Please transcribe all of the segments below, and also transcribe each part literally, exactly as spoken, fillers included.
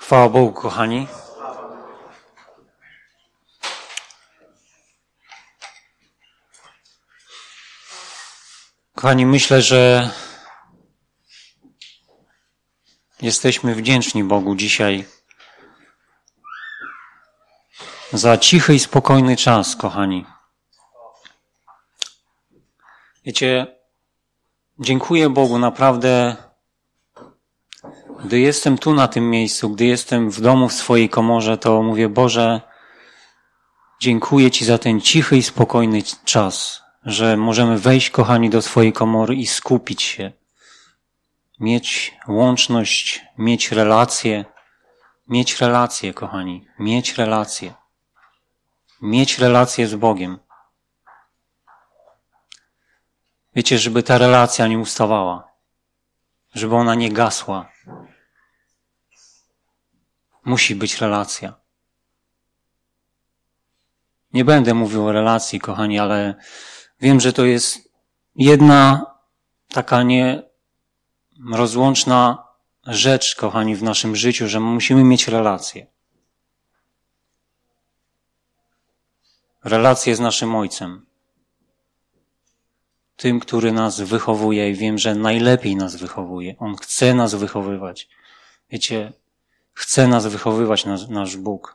Chwała Bogu, kochani. Kochani, myślę, że jesteśmy wdzięczni Bogu dzisiaj za cichy i spokojny czas, kochani. Wiecie, dziękuję Bogu naprawdę, gdy jestem tu na tym miejscu, gdy jestem w domu, w swojej komorze, to mówię: Boże, dziękuję Ci za ten cichy i spokojny czas, że możemy wejść, kochani, do swojej komory i skupić się, mieć łączność, mieć relacje, mieć relacje, kochani, mieć relacje, mieć relacje z Bogiem. Wiecie, żeby ta relacja nie ustawała, żeby ona nie gasła. Musi być relacja. Nie będę mówił o relacji, kochani, ale wiem, że to jest jedna taka nierozłączna rzecz, kochani, w naszym życiu, że musimy mieć relacje. Relacje z naszym Ojcem. Tym, który nas wychowuje i wiem, że najlepiej nas wychowuje. On chce nas wychowywać. Wiecie, chce nas wychowywać nasz, nasz Bóg.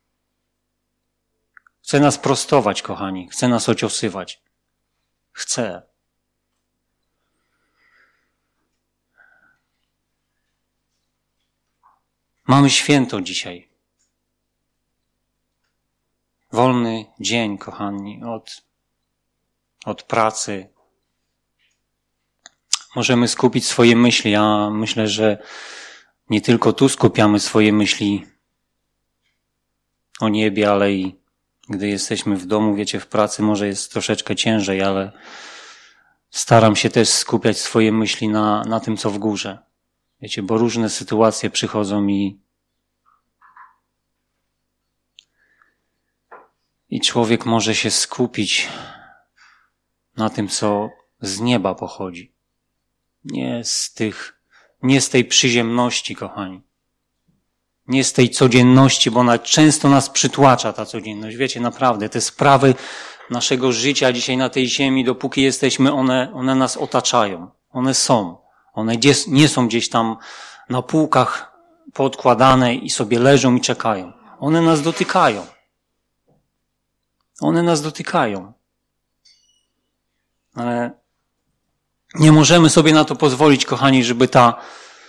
Chce nas prostować, kochani. Chce nas ociosywać. Chce. Mamy święto dzisiaj. Wolny dzień, kochani, od, od pracy. Możemy skupić swoje myśli. Ja myślę, że nie tylko tu skupiamy swoje myśli o niebie, ale i gdy jesteśmy w domu, wiecie, w pracy może jest troszeczkę ciężej, ale staram się też skupiać swoje myśli na, na tym, co w górze. Wiecie, bo różne sytuacje przychodzą i i człowiek może się skupić na tym, co z nieba pochodzi. Nie z tych, nie z tej przyziemności, kochani. Nie z tej codzienności, bo ona często nas przytłacza, ta codzienność. Wiecie, naprawdę, te sprawy naszego życia dzisiaj na tej ziemi, dopóki jesteśmy, one, one nas otaczają. One są. One nie są gdzieś tam na półkach poodkładane i sobie leżą i czekają. One nas dotykają. One nas dotykają. Ale nie możemy sobie na to pozwolić, kochani, żeby ta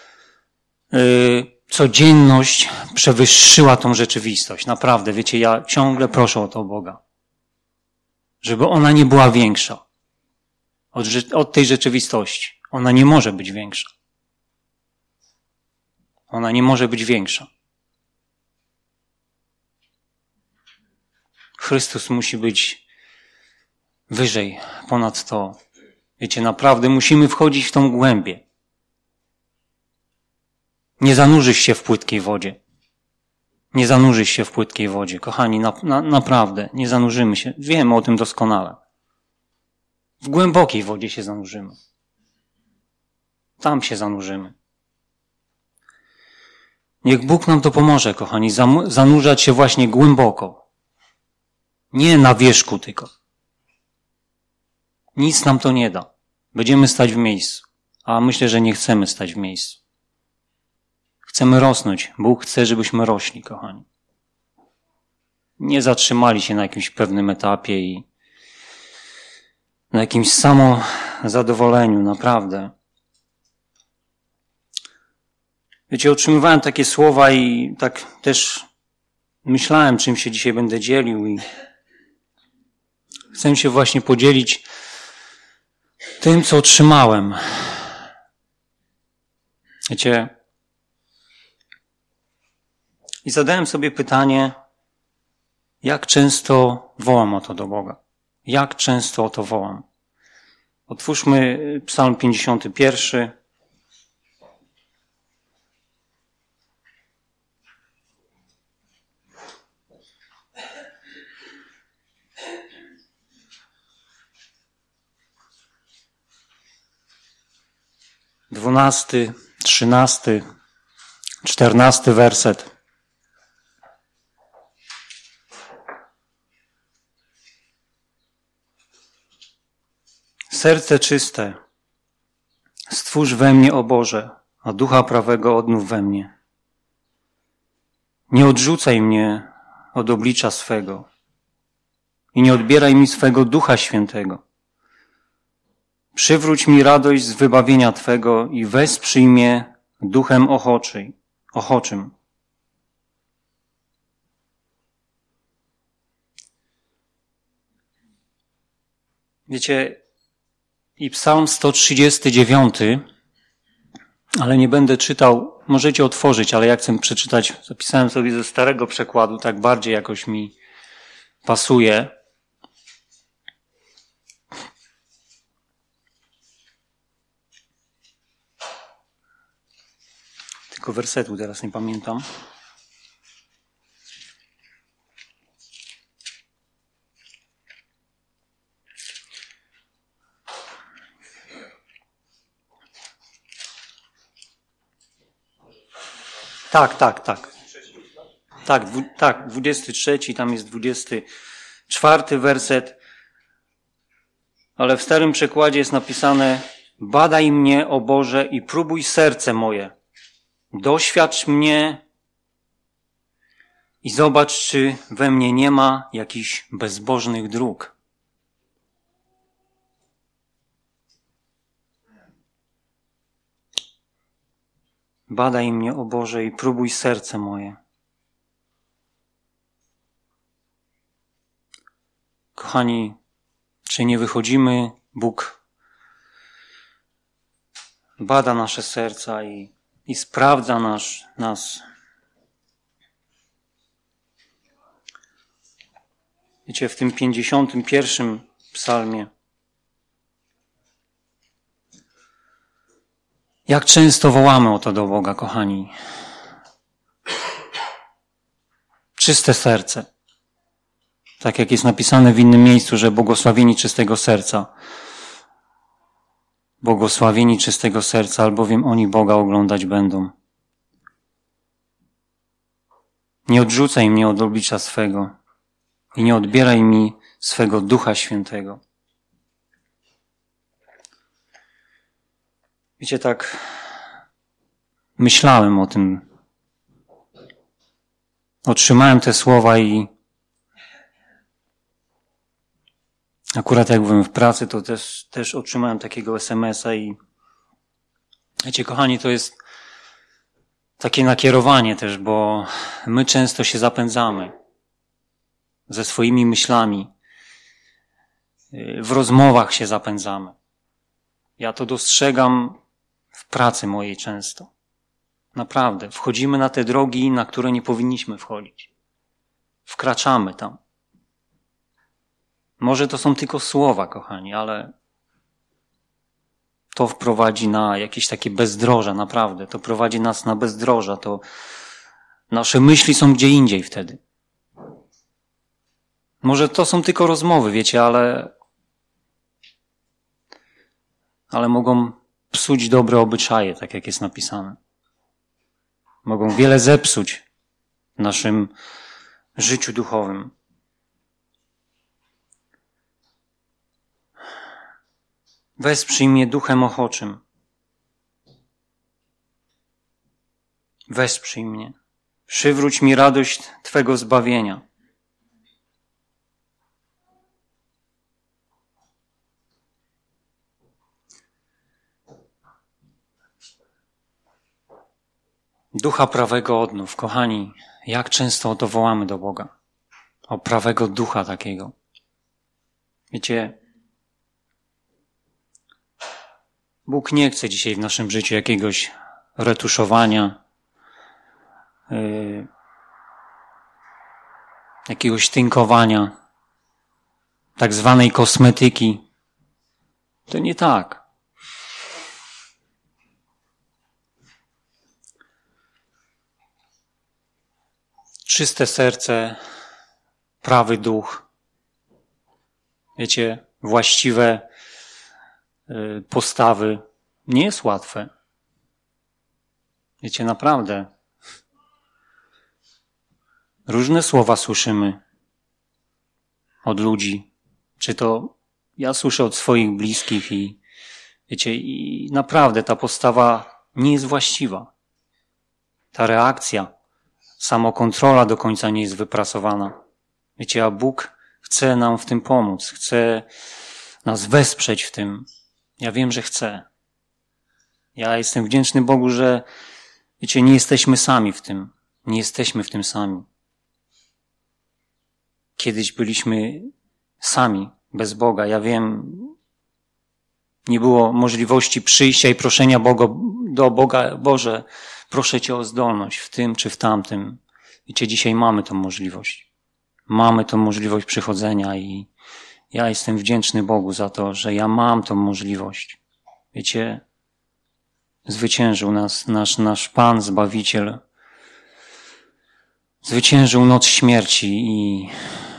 yy, codzienność przewyższyła tą rzeczywistość. Naprawdę, wiecie, ja ciągle proszę o to Boga. Żeby ona nie była większa od, od tej rzeczywistości. Ona nie może być większa. Ona nie może być większa. Chrystus musi być wyżej, ponad to. Wiecie, naprawdę musimy wchodzić w tą głębię. Nie zanurzysz się w płytkiej wodzie. Nie zanurzysz się w płytkiej wodzie. Kochani, na, na, naprawdę, nie zanurzymy się. Wiemy o tym doskonale. W głębokiej wodzie się zanurzymy. Tam się zanurzymy. Niech Bóg nam to pomoże, kochani, zanurzać się właśnie głęboko. Nie na wierzchu tylko. Nic nam to nie da. Będziemy stać w miejscu. A myślę, że nie chcemy stać w miejscu. Chcemy rosnąć. Bóg chce, żebyśmy rośli, kochani. Nie zatrzymali się na jakimś pewnym etapie i na jakimś samozadowoleniu, naprawdę. Wiecie, otrzymywałem takie słowa i tak też myślałem, czym się dzisiaj będę dzielił i chcę się właśnie podzielić tym, co otrzymałem. Wiecie, i zadałem sobie pytanie, jak często wołam o to do Boga? Jak często o to wołam? Otwórzmy Psalm pięćdziesiąty pierwszy. Dwunasty, trzynasty, Czternasty werset. Serce czyste stwórz we mnie, o Boże, a ducha prawego odnów we mnie. Nie odrzucaj mnie od oblicza swego i nie odbieraj mi swego Ducha Świętego. Przywróć mi radość z wybawienia Twego i wesprzyj mnie duchem ochoczy, ochoczym. Wiecie, i Psalm sto trzydziesty dziewiąty, ale nie będę czytał, możecie otworzyć, ale ja chcę przeczytać, zapisałem sobie ze starego przekładu, tak bardziej jakoś mi pasuje. Tylko wersetu teraz nie pamiętam. Tak, tak, tak. Tak, dwu, tak, dwudziesty trzeci, tam jest dwudziesty czwarty werset. Ale w starym przekładzie jest napisane: badaj mnie, o Boże, i próbuj serce moje. Doświadcz mnie i zobacz, czy we mnie nie ma jakichś bezbożnych dróg. Badaj mnie, o Boże, i próbuj serce moje. Kochani, czy nie wychodzimy? Bóg bada nasze serca i, i sprawdza nasz, nas. Wiecie, w tym pięćdziesiątym pierwszym psalmie, jak często wołamy o to do Boga, kochani. Czyste serce. Tak jak jest napisane w innym miejscu, że błogosławieni czystego serca. Błogosławieni czystego serca, albowiem oni Boga oglądać będą. Nie odrzucaj mnie od oblicza swego i nie odbieraj mi swego Ducha Świętego. Wiecie, tak myślałem o tym. Otrzymałem te słowa i akurat jak byłem w pracy, to też, też otrzymałem takiego es em es a i wiecie, kochani, to jest takie nakierowanie też, bo my często się zapędzamy ze swoimi myślami. W rozmowach się zapędzamy. Ja to dostrzegam w pracy mojej często. Naprawdę. Wchodzimy na te drogi, na które nie powinniśmy wchodzić. Wkraczamy tam. Może to są tylko słowa, kochani, ale to wprowadzi na jakieś takie bezdroża, naprawdę. To prowadzi nas na bezdroża. To nasze myśli są gdzie indziej wtedy. Może to są tylko rozmowy, wiecie, ale ale mogą psuć dobre obyczaje, tak jak jest napisane. Mogą wiele zepsuć w naszym życiu duchowym. Wesprzyj mnie duchem ochoczym. Wesprzyj mnie. Przywróć mi radość Twego zbawienia. Ducha prawego odnów. Kochani, jak często o to wołamy do Boga. O prawego ducha takiego. Wiecie, Bóg nie chce dzisiaj w naszym życiu jakiegoś retuszowania, yy, jakiegoś tynkowania, tak zwanej kosmetyki. To nie tak. Czyste serce, prawy duch, wiecie, właściwe postawy. Nie jest łatwe. Wiecie, naprawdę, Różne słowa słyszymy od ludzi. Czy to ja słyszę od swoich bliskich i wiecie, i naprawdę ta postawa nie jest właściwa. Ta reakcja, samokontrola do końca nie jest wypracowana. Wiecie, a Bóg chce nam w tym pomóc, chce nas wesprzeć w tym. Ja wiem, że chce. Ja jestem wdzięczny Bogu, że wiecie, nie jesteśmy sami w tym. Nie jesteśmy w tym sami. Kiedyś byliśmy sami, bez Boga. Ja wiem, nie było możliwości przyjścia i proszenia Boga, do Boga, Boże, proszę Cię o zdolność w tym czy w tamtym. Wiecie, dzisiaj mamy tą możliwość. Mamy tą możliwość przychodzenia i ja jestem wdzięczny Bogu za to, że ja mam tą możliwość. Wiecie, zwyciężył nas nasz, nasz Pan, Zbawiciel. Zwyciężył noc śmierci i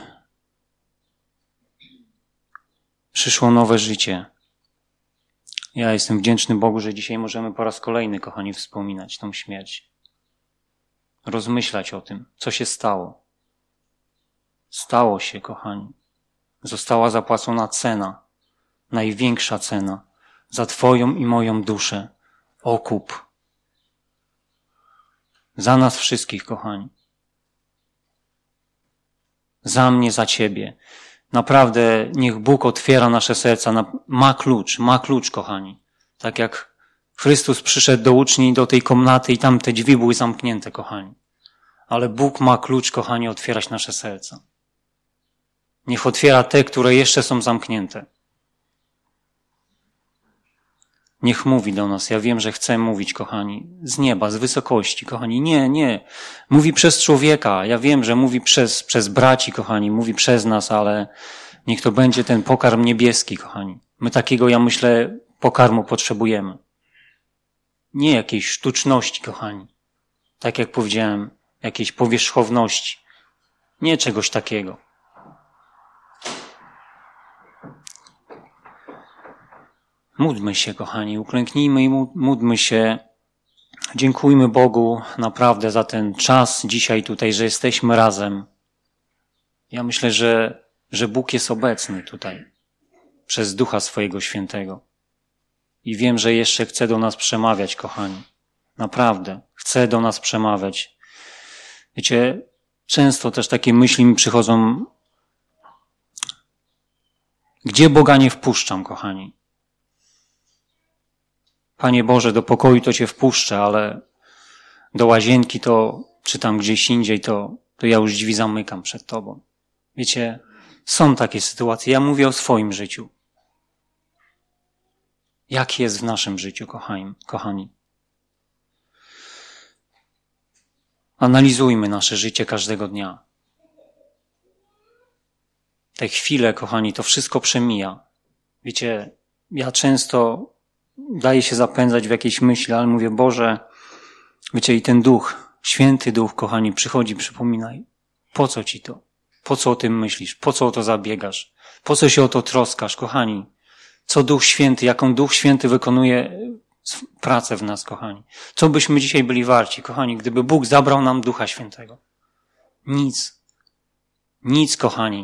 przyszło nowe życie. Ja jestem wdzięczny Bogu, że dzisiaj możemy po raz kolejny, kochani, wspominać tą śmierć. Rozmyślać o tym, co się stało. Stało się, kochani. Została zapłacona cena, największa cena za Twoją i moją duszę. Okup. Za nas wszystkich, kochani. Za mnie, za Ciebie. Naprawdę niech Bóg otwiera nasze serca. Ma klucz, ma klucz, kochani. Tak jak Chrystus przyszedł do uczniów do tej komnaty i tam te drzwi były zamknięte, kochani. Ale Bóg ma klucz, kochani, otwierać nasze serca. Niech otwiera te, które jeszcze są zamknięte. Niech mówi do nas. Ja wiem, że chce mówić, kochani, z nieba, z wysokości, kochani. Nie, nie. Mówi przez człowieka. Ja wiem, że mówi przez, przez braci, kochani, mówi przez nas, ale niech to będzie ten pokarm niebieski, kochani. My takiego, ja myślę, pokarmu potrzebujemy. Nie jakiejś sztuczności, kochani. Tak jak powiedziałem, jakiejś powierzchowności. Nie czegoś takiego. Módlmy się, kochani, uklęknijmy i módlmy się. Dziękujmy Bogu naprawdę za ten czas dzisiaj tutaj, że jesteśmy razem. Ja myślę, że, że Bóg jest obecny tutaj przez Ducha swojego Świętego. I wiem, że jeszcze chce do nas przemawiać, kochani. Naprawdę, chce do nas przemawiać. Wiecie, często też takie myśli mi przychodzą, gdzie Boga nie wpuszczam, kochani. Panie Boże, do pokoju to Cię wpuszczę, ale do łazienki to, czy tam gdzieś indziej, to, to ja już drzwi zamykam przed Tobą. Wiecie, są takie sytuacje. Ja mówię o swoim życiu. Jak jest w naszym życiu, kochani? kochani? Analizujmy nasze życie każdego dnia. Te chwile, kochani, to wszystko przemija. Wiecie, ja często daję się zapędzać w jakieś myśli, ale mówię, Boże, wiecie, i ten Duch, Święty Duch, kochani, przychodzi, przypominaj. Po co Ci to? Po co o tym myślisz? Po co o to zabiegasz? Po co się o to troskasz, kochani? Co Duch Święty, jaką Duch Święty wykonuje pracę w nas, kochani? Co byśmy dzisiaj byli warci, kochani, gdyby Bóg zabrał nam Ducha Świętego? Nic. Nic, kochani.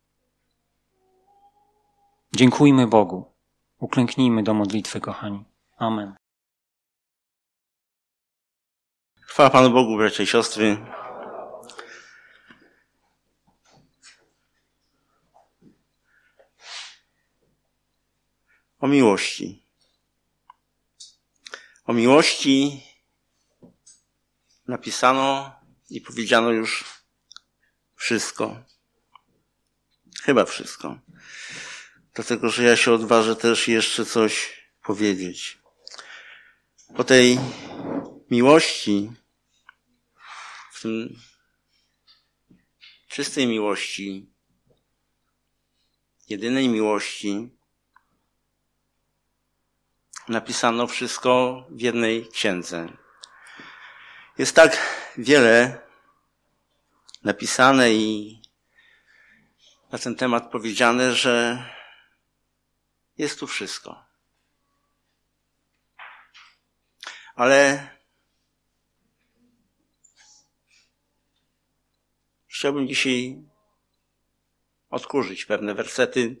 Dziękujmy Bogu. Uklęknijmy do modlitwy, kochani. Amen. Chwała Panu Bogu, bracia i siostry. O miłości. O miłości napisano i powiedziano już wszystko. Chyba wszystko. Dlatego, że ja się odważę też jeszcze coś powiedzieć. O tej miłości, w tym czystej miłości, jedynej miłości, napisano wszystko w jednej księdze. Jest tak wiele napisane i na ten temat powiedziane, że jest tu wszystko. Ale chciałbym dzisiaj odkurzyć pewne wersety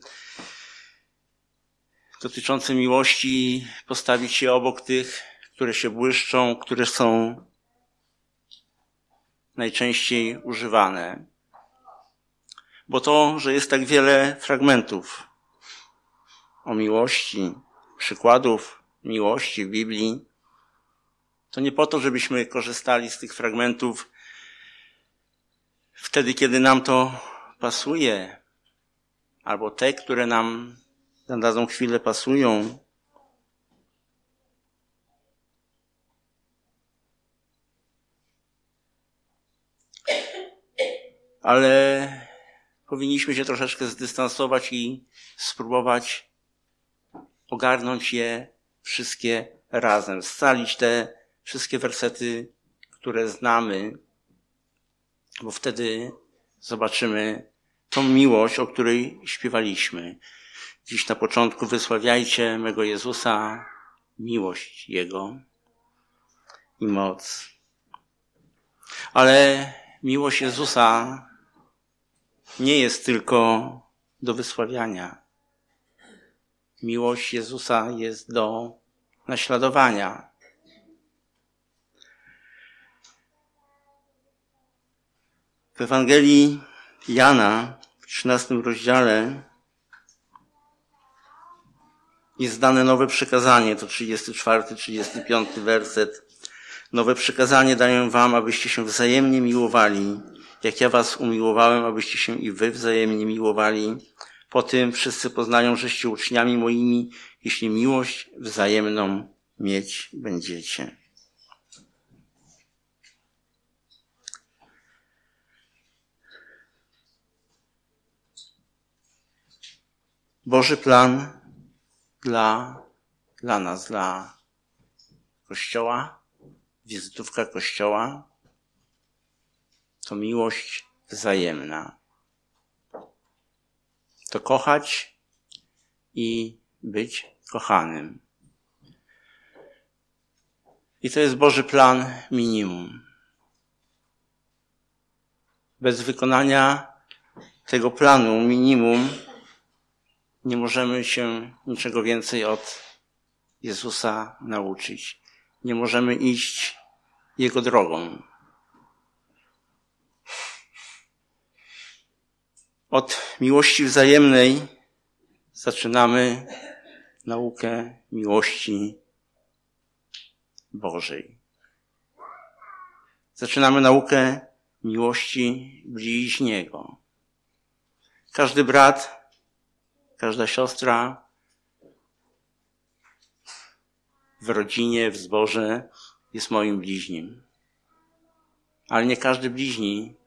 dotyczące miłości i postawić je obok tych, które się błyszczą, które są najczęściej używane. Bo to, że jest tak wiele fragmentów o miłości, przykładów miłości w Biblii, to nie po to, żebyśmy korzystali z tych fragmentów wtedy, kiedy nam to pasuje, albo te, które nam na daną chwilę pasują. Ale powinniśmy się troszeczkę zdystansować i spróbować ogarnąć je wszystkie razem, scalić te wszystkie wersety, które znamy, bo wtedy zobaczymy tą miłość, o której śpiewaliśmy. Dziś na początku wysławiajcie mego Jezusa, miłość Jego i moc. Ale miłość Jezusa nie jest tylko do wysławiania. Miłość Jezusa jest do naśladowania. W Ewangelii Jana w trzynastym rozdziale jest dane nowe przykazanie, to trzydziesty czwarty, trzydziesty piąty werset. Nowe przykazanie daję wam, abyście się wzajemnie miłowali, jak ja was umiłowałem, abyście się i wy wzajemnie miłowali. Po tym wszyscy poznają, żeście uczniami moimi, jeśli miłość wzajemną mieć będziecie. Boży plan dla, dla nas, dla Kościoła, wizytówka Kościoła, to miłość wzajemna. To kochać i być kochanym. I to jest Boży plan minimum. Bez wykonania tego planu minimum nie możemy się niczego więcej od Jezusa nauczyć. Nie możemy iść Jego drogą. Od miłości wzajemnej zaczynamy naukę miłości Bożej. Zaczynamy naukę miłości bliźniego. Każdy brat, każda siostra w rodzinie, w zborze jest moim bliźnim. Ale nie każdy bliźni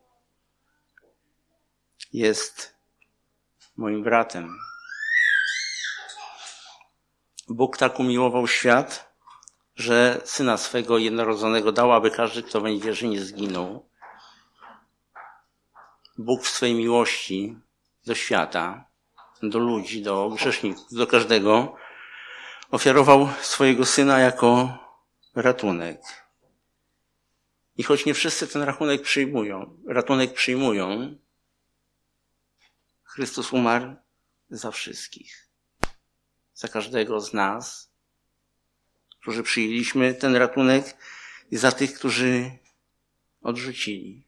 jest moim bratem. Bóg tak umiłował świat, że Syna swego jednorodzonego dał, aby każdy, kto weń wierzy, nie zginął. Bóg w swej miłości do świata, do ludzi, do grzeszników, do każdego ofiarował swojego Syna jako ratunek. I choć nie wszyscy ten rachunek przyjmują, ratunek przyjmują, Chrystus umarł za wszystkich. Za każdego z nas, którzy przyjęliśmy ten ratunek i za tych, którzy odrzucili.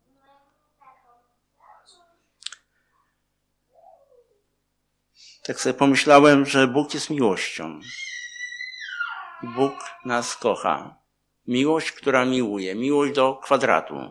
Tak sobie pomyślałem, że Bóg jest miłością. Bóg nas kocha. Miłość, która miłuje. Miłość do kwadratu.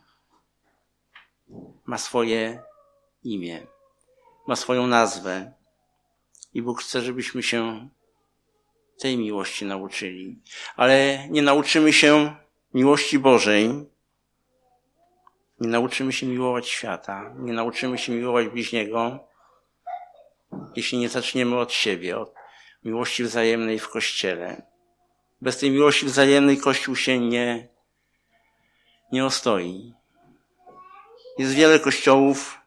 Ma swoje imię. Ma swoją nazwę. I Bóg chce, żebyśmy się tej miłości nauczyli. Ale nie nauczymy się miłości Bożej. Nie nauczymy się miłować świata. Nie nauczymy się miłować bliźniego, jeśli nie zaczniemy od siebie, od miłości wzajemnej w Kościele. Bez tej miłości wzajemnej Kościół się nie, nie ostoi. Jest wiele kościołów,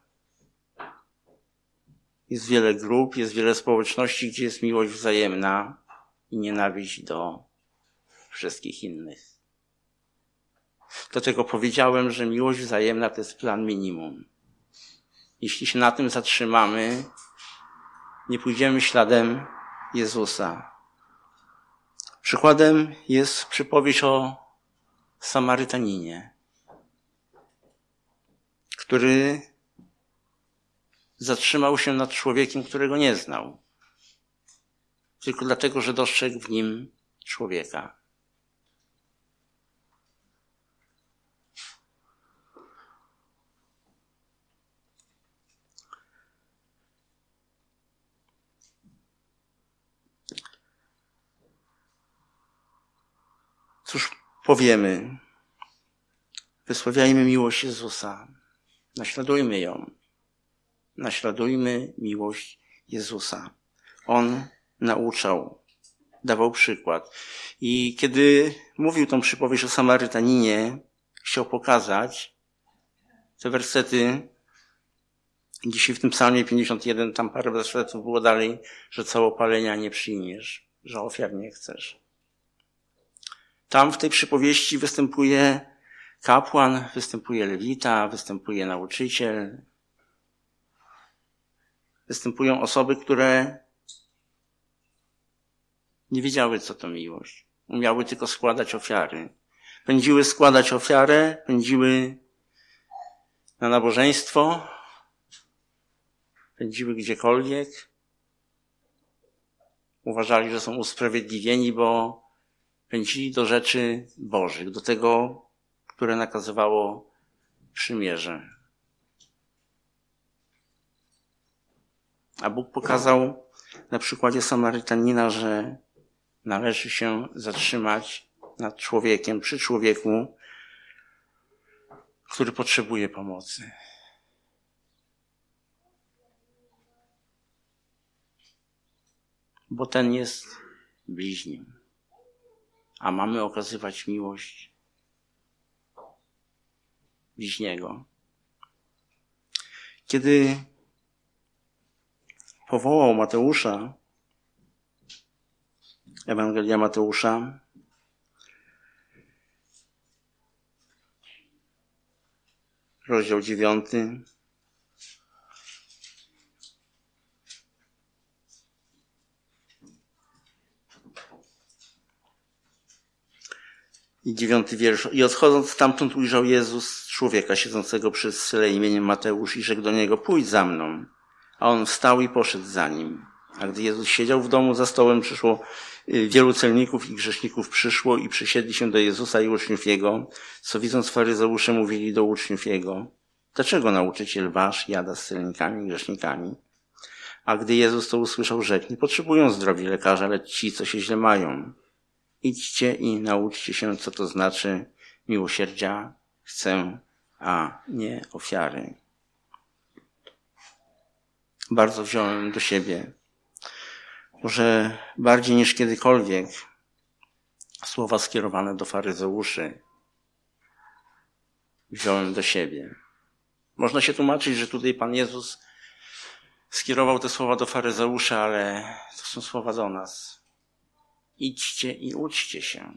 jest wiele grup, jest wiele społeczności, gdzie jest miłość wzajemna i nienawiść do wszystkich innych. Dlatego powiedziałem, że miłość wzajemna to jest plan minimum. Jeśli się na tym zatrzymamy, nie pójdziemy śladem Jezusa. Przykładem jest przypowieść o Samarytaninie, który zatrzymał się nad człowiekiem, którego nie znał. Tylko dlatego, że dostrzegł w nim człowieka. Cóż powiemy? Wysławiajmy miłość Jezusa. Naśladujmy ją. Naśladujmy miłość Jezusa. On nauczał, dawał przykład. I kiedy mówił tą przypowieść o Samarytaninie, chciał pokazać te wersety, dzisiaj w tym psalmie pięćdziesiąt jeden, tam parę wersetów było dalej, że całopalenia nie przyjmiesz, że ofiar nie chcesz. Tam w tej przypowieści występuje kapłan, występuje lewita, występuje nauczyciel. Występują osoby, które nie wiedziały, co to miłość. Umiały tylko składać ofiary. Pędziły składać ofiarę, pędziły na nabożeństwo, pędziły gdziekolwiek. Uważali, że są usprawiedliwieni, bo pędzili do rzeczy Bożych, do tego, które nakazywało przymierze. A Bóg pokazał na przykładzie Samarytanina, że należy się zatrzymać nad człowiekiem, przy człowieku, który potrzebuje pomocy. Bo ten jest bliźnim, a mamy okazywać miłość bliźniego. Kiedy powołał Mateusza, Ewangelia Mateusza, rozdział dziewiąty, i dziewiąty wiersz. I odchodząc stamtąd ujrzał Jezus człowieka siedzącego przy stole imieniem Mateusz i rzekł do niego: pójdź za mną. A on wstał i poszedł za nim. A gdy Jezus siedział w domu, za stołem przyszło wielu celników i grzeszników przyszło i przysiedli się do Jezusa i uczniów Jego, co widząc faryzeusze mówili do uczniów Jego: dlaczego nauczyciel wasz jada z celnikami i grzesznikami? A gdy Jezus to usłyszał, rzekł: nie potrzebują zdrowi lekarza, lecz ci, co się źle mają. Idźcie i nauczcie się, co to znaczy miłosierdzia chcę, a nie ofiary. Bardzo wziąłem do siebie, może bardziej niż kiedykolwiek, słowa skierowane do faryzeuszy wziąłem do siebie. Można się tłumaczyć, że tutaj Pan Jezus skierował te słowa do faryzeuszy, ale to są słowa do nas. Idźcie i uczcie się.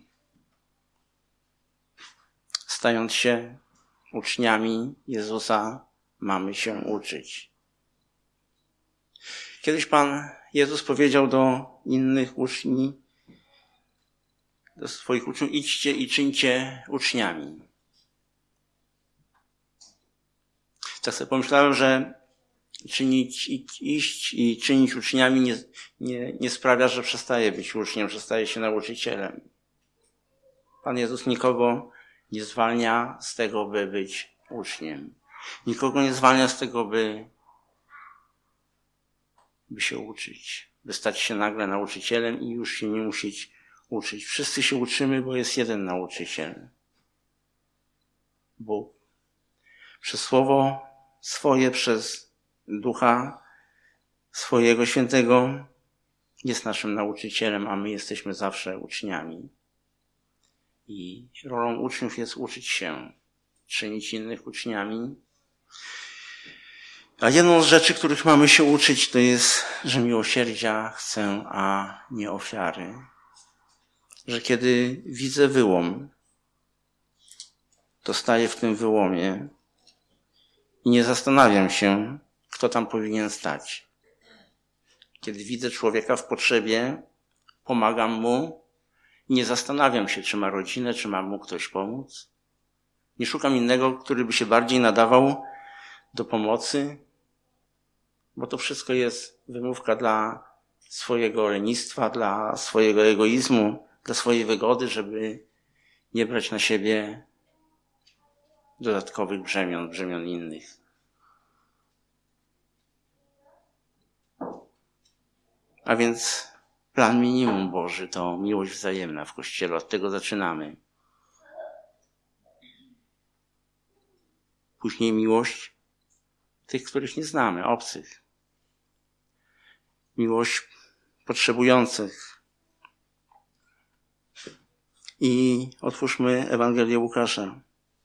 Stając się uczniami Jezusa, mamy się uczyć. Kiedyś Pan Jezus powiedział do innych uczniów, do swoich uczniów: idźcie i czyńcie uczniami. Tak sobie pomyślałem, że czynić, iść i czynić uczniami nie, nie, nie sprawia, że przestaje być uczniem, że staje się nauczycielem. Pan Jezus nikogo nie zwalnia z tego, by być uczniem. Nikogo nie zwalnia z tego, by, by się uczyć, by stać się nagle nauczycielem i już się nie musieć uczyć. Wszyscy się uczymy, bo jest jeden nauczyciel. Bóg. Przez Słowo swoje, przez Ducha swojego Świętego jest naszym nauczycielem, a my jesteśmy zawsze uczniami. I rolą uczniów jest uczyć się, czynić innych uczniami. A jedną z rzeczy, których mamy się uczyć, to jest, że miłosierdzia chcę, a nie ofiary. Że kiedy widzę wyłom, to staję w tym wyłomie i nie zastanawiam się, kto tam powinien stać. Kiedy widzę człowieka w potrzebie, pomagam mu i nie zastanawiam się, czy ma rodzinę, czy ma mu ktoś pomóc. Nie szukam innego, który by się bardziej nadawał do pomocy, bo to wszystko jest wymówka dla swojego lenistwa, dla swojego egoizmu, dla swojej wygody, żeby nie brać na siebie dodatkowych brzemion, brzemion innych. A więc plan minimum Boży to miłość wzajemna w Kościele. Od tego zaczynamy. Później miłość tych, których nie znamy, obcych. Miłość potrzebujących. I otwórzmy Ewangelię Łukasza.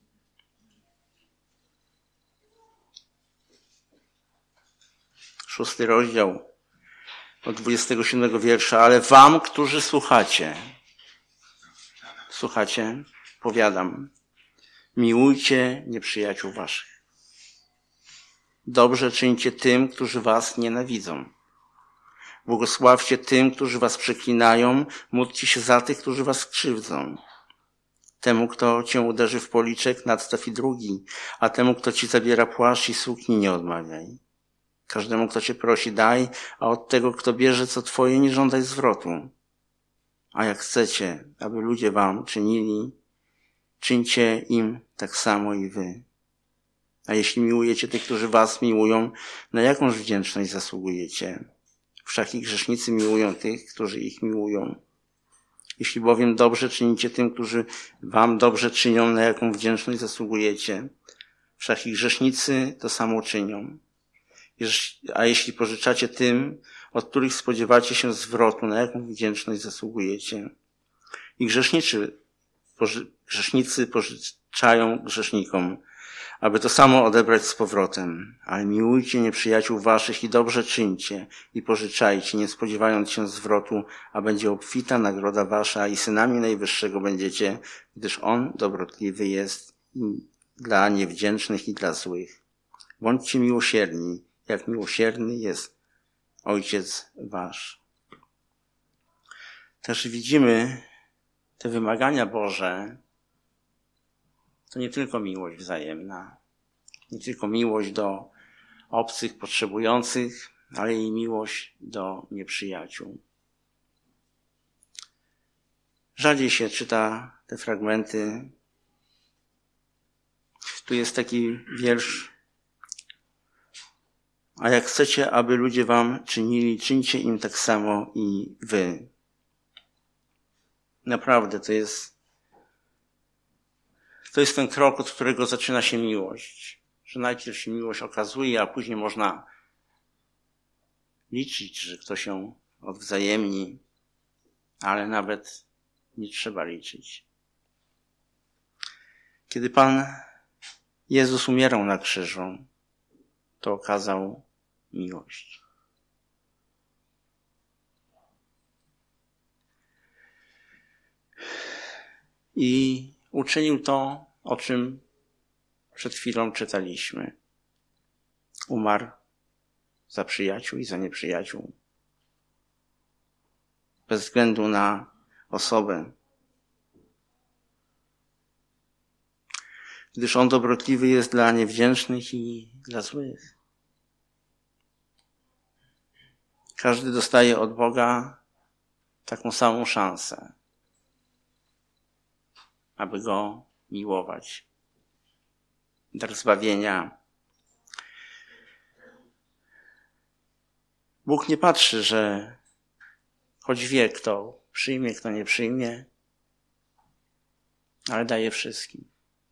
Szósty rozdział od dwudziestego siódmego wiersza. Ale wam, którzy słuchacie, słuchacie, powiadam, miłujcie nieprzyjaciół waszych. Dobrze czyńcie tym, którzy was nienawidzą. Błogosławcie tym, którzy was przeklinają, módlcie się za tych, którzy was krzywdzą. Temu, kto cię uderzy w policzek, nadstaw i drugi, a temu, kto ci zabiera płaszcz i sukni, nie odmawiaj. Każdemu, kto cię prosi, daj, a od tego, kto bierze co twoje, nie żądaj zwrotu. A jak chcecie, aby ludzie wam czynili, czyńcie im tak samo i wy. A jeśli miłujecie tych, którzy was miłują, na jakąż wdzięczność zasługujecie? Wszak i grzesznicy miłują tych, którzy ich miłują. Jeśli bowiem dobrze czynicie tym, którzy wam dobrze czynią, na jaką wdzięczność zasługujecie? Wszak i grzesznicy to samo czynią. A jeśli pożyczacie tym, od których spodziewacie się zwrotu, na jaką wdzięczność zasługujecie? I grzesznicy, poży, grzesznicy pożyczają grzesznikom, aby to samo odebrać z powrotem. Ale miłujcie nieprzyjaciół waszych i dobrze czyńcie i pożyczajcie, nie spodziewając się zwrotu, a będzie obfita nagroda wasza i synami Najwyższego będziecie, gdyż On dobrotliwy jest i dla niewdzięcznych i dla złych. Bądźcie miłosierni, jak miłosierny jest Ojciec wasz. Też widzimy te wymagania Boże. To nie tylko miłość wzajemna, nie tylko miłość do obcych, potrzebujących, ale i miłość do nieprzyjaciół. Rzadziej się czyta te fragmenty. Tu jest taki wiersz. A jak chcecie, aby ludzie wam czynili, czyńcie im tak samo i wy. Naprawdę to jest To jest ten krok, od którego zaczyna się miłość. Że najpierw się miłość okazuje, a później można liczyć, że ktoś się odwzajemni, ale nawet nie trzeba liczyć. Kiedy Pan Jezus umierał na krzyżu, to okazał miłość. I uczynił to, o czym przed chwilą czytaliśmy. Umarł za przyjaciół i za nieprzyjaciół. Bez względu na osobę. Gdyż On dobrotliwy jest dla niewdzięcznych i dla złych. Każdy dostaje od Boga taką samą szansę, aby Go miłować. Dar zbawienia. Bóg nie patrzy, że choć wie, kto przyjmie, kto nie przyjmie, ale daje wszystkim.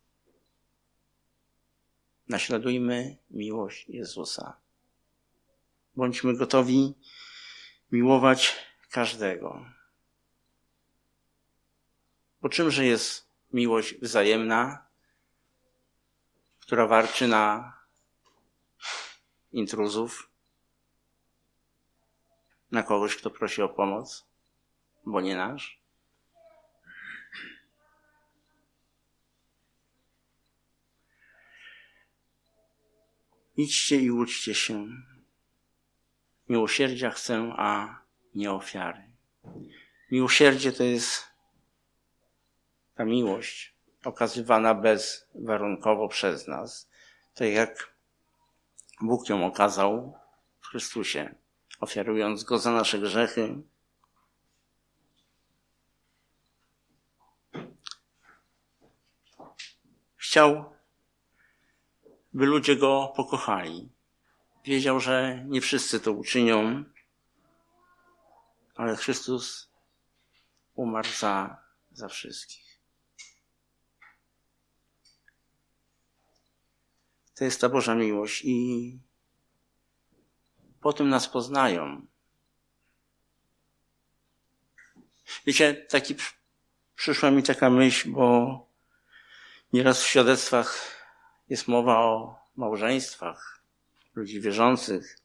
Naśladujmy miłość Jezusa. Bądźmy gotowi miłować każdego. Bo czymże jest miłość wzajemna, która warczy na intruzów, na kogoś, kto prosi o pomoc, bo nie nasz? idźcie i uczcie się. Miłosierdzia chcę, a nie ofiary. Miłosierdzie to jest ta miłość okazywana bezwarunkowo przez nas. Tak jak Bóg ją okazał w Chrystusie, ofiarując Go za nasze grzechy. Chciał, by ludzie Go pokochali. Wiedział, że nie wszyscy to uczynią, ale Chrystus umarł za, za wszystkich. To jest ta Boża miłość i po tym nas poznają. Wiecie, taki, przyszła mi taka myśl, bo nieraz w świadectwach jest mowa o małżeństwach ludzi wierzących.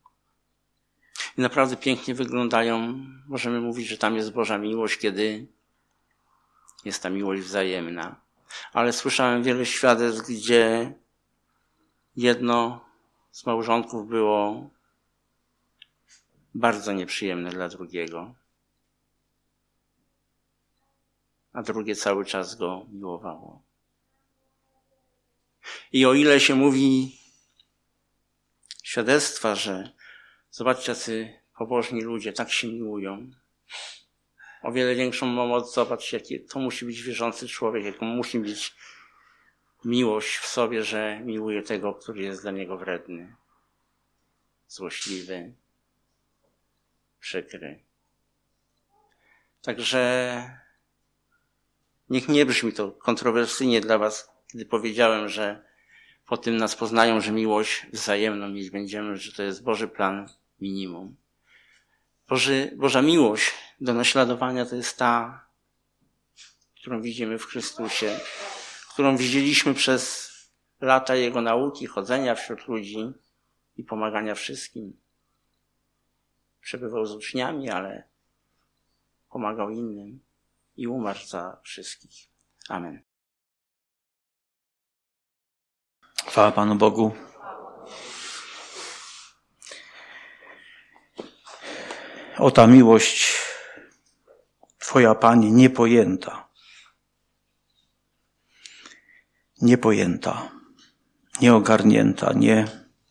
I naprawdę pięknie wyglądają. Możemy mówić, że tam jest Boża miłość, kiedy jest ta miłość wzajemna. Ale słyszałem wiele świadectw, gdzie jedno z małżonków było bardzo nieprzyjemne dla drugiego, a drugie cały czas go miłowało. I o ile się mówi świadectwa, że zobaczcie, jacy pobożni ludzie tak się miłują, o wiele większą moc, zobaczcie, jaki to musi być wierzący człowiek, jaką musi być miłość w sobie, że miłuje tego, który jest dla niego wredny, złośliwy, przykry. Także niech nie brzmi to kontrowersyjnie dla was, kiedy powiedziałem, że po tym nas poznają, że miłość wzajemną mieć będziemy, że to jest Boży plan minimum. Boży, Boża miłość do naśladowania to jest ta, którą widzimy w Chrystusie, którą widzieliśmy przez lata Jego nauki, chodzenia wśród ludzi i pomagania wszystkim. Przebywał z uczniami, ale pomagał innym i umarł za wszystkich. Amen. Chwała Panu Bogu. O ta miłość Twoja, Panie, niepojęta. Niepojęta, nieogarnięta, nie,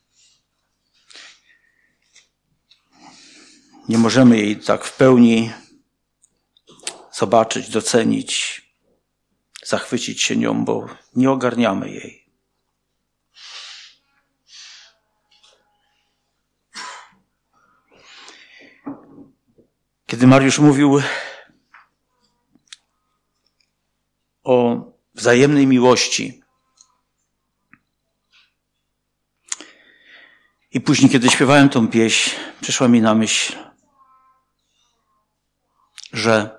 nie możemy jej tak w pełni zobaczyć, docenić, zachwycić się nią, bo nie ogarniamy jej. Kiedy Mariusz mówił o wzajemnej miłości i później, kiedy śpiewałem tą pieśń, przyszła mi na myśl, że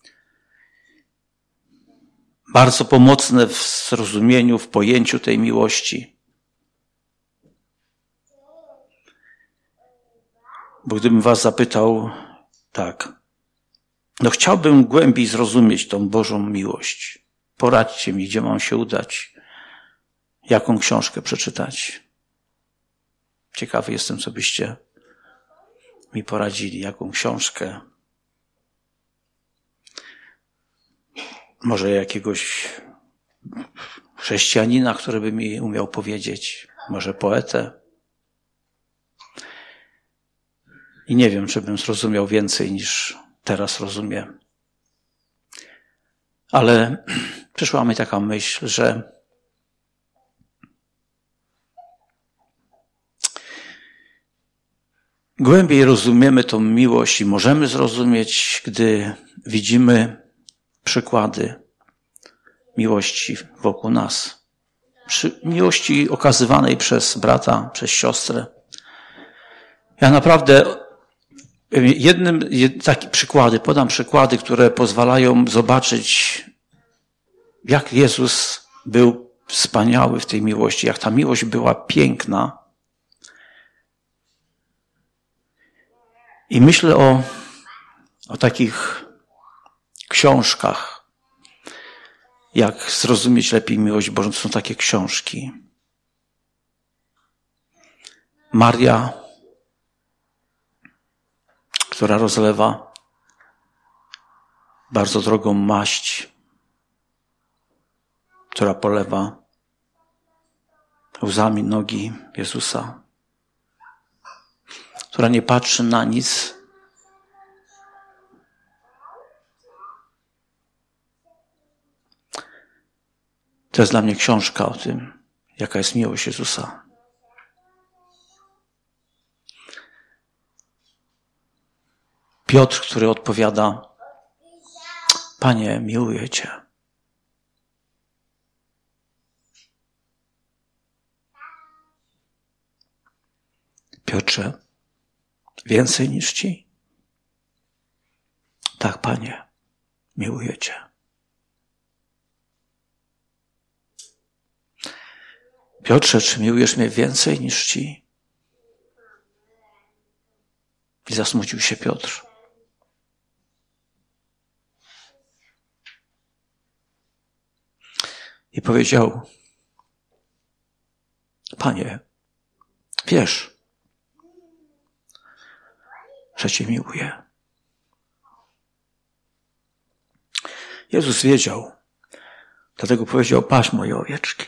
bardzo pomocne w zrozumieniu, w pojęciu tej miłości. Bo gdybym was zapytał, tak, no chciałbym głębiej zrozumieć tą Bożą miłość. Poradźcie mi, gdzie mam się udać, jaką książkę przeczytać. Ciekawy jestem, co byście mi poradzili, jaką książkę. Może jakiegoś chrześcijanina, który by mi umiał powiedzieć, może poetę. I nie wiem, czy bym zrozumiał więcej niż teraz rozumiem. Ale przyszła mi taka myśl, że głębiej rozumiemy tą miłość i możemy zrozumieć, gdy widzimy przykłady miłości wokół nas. Przy miłości okazywanej przez brata, przez siostrę. Ja naprawdę jednym, jed, takie przykłady, podam przykłady, które pozwalają zobaczyć, jak Jezus był wspaniały w tej miłości, jak ta miłość była piękna. I myślę o, o takich książkach, jak zrozumieć lepiej miłość Bożą. To są takie książki. Maria, która rozlewa bardzo drogą maść, która polewa łzami nogi Jezusa, która nie patrzy na nic, to jest dla mnie książka o tym, jaka jest miłość Jezusa. Piotr, który odpowiada: Panie, miłuję Cię. Piotrze, więcej niż Ci? Tak, Panie, miłuję Cię. Piotrze, czy miłujesz mnie więcej niż Ci? I zasmucił się Piotr. I powiedział: Panie, wiesz, że Cię miłuję. Jezus wiedział, dlatego powiedział: paś moje owieczki.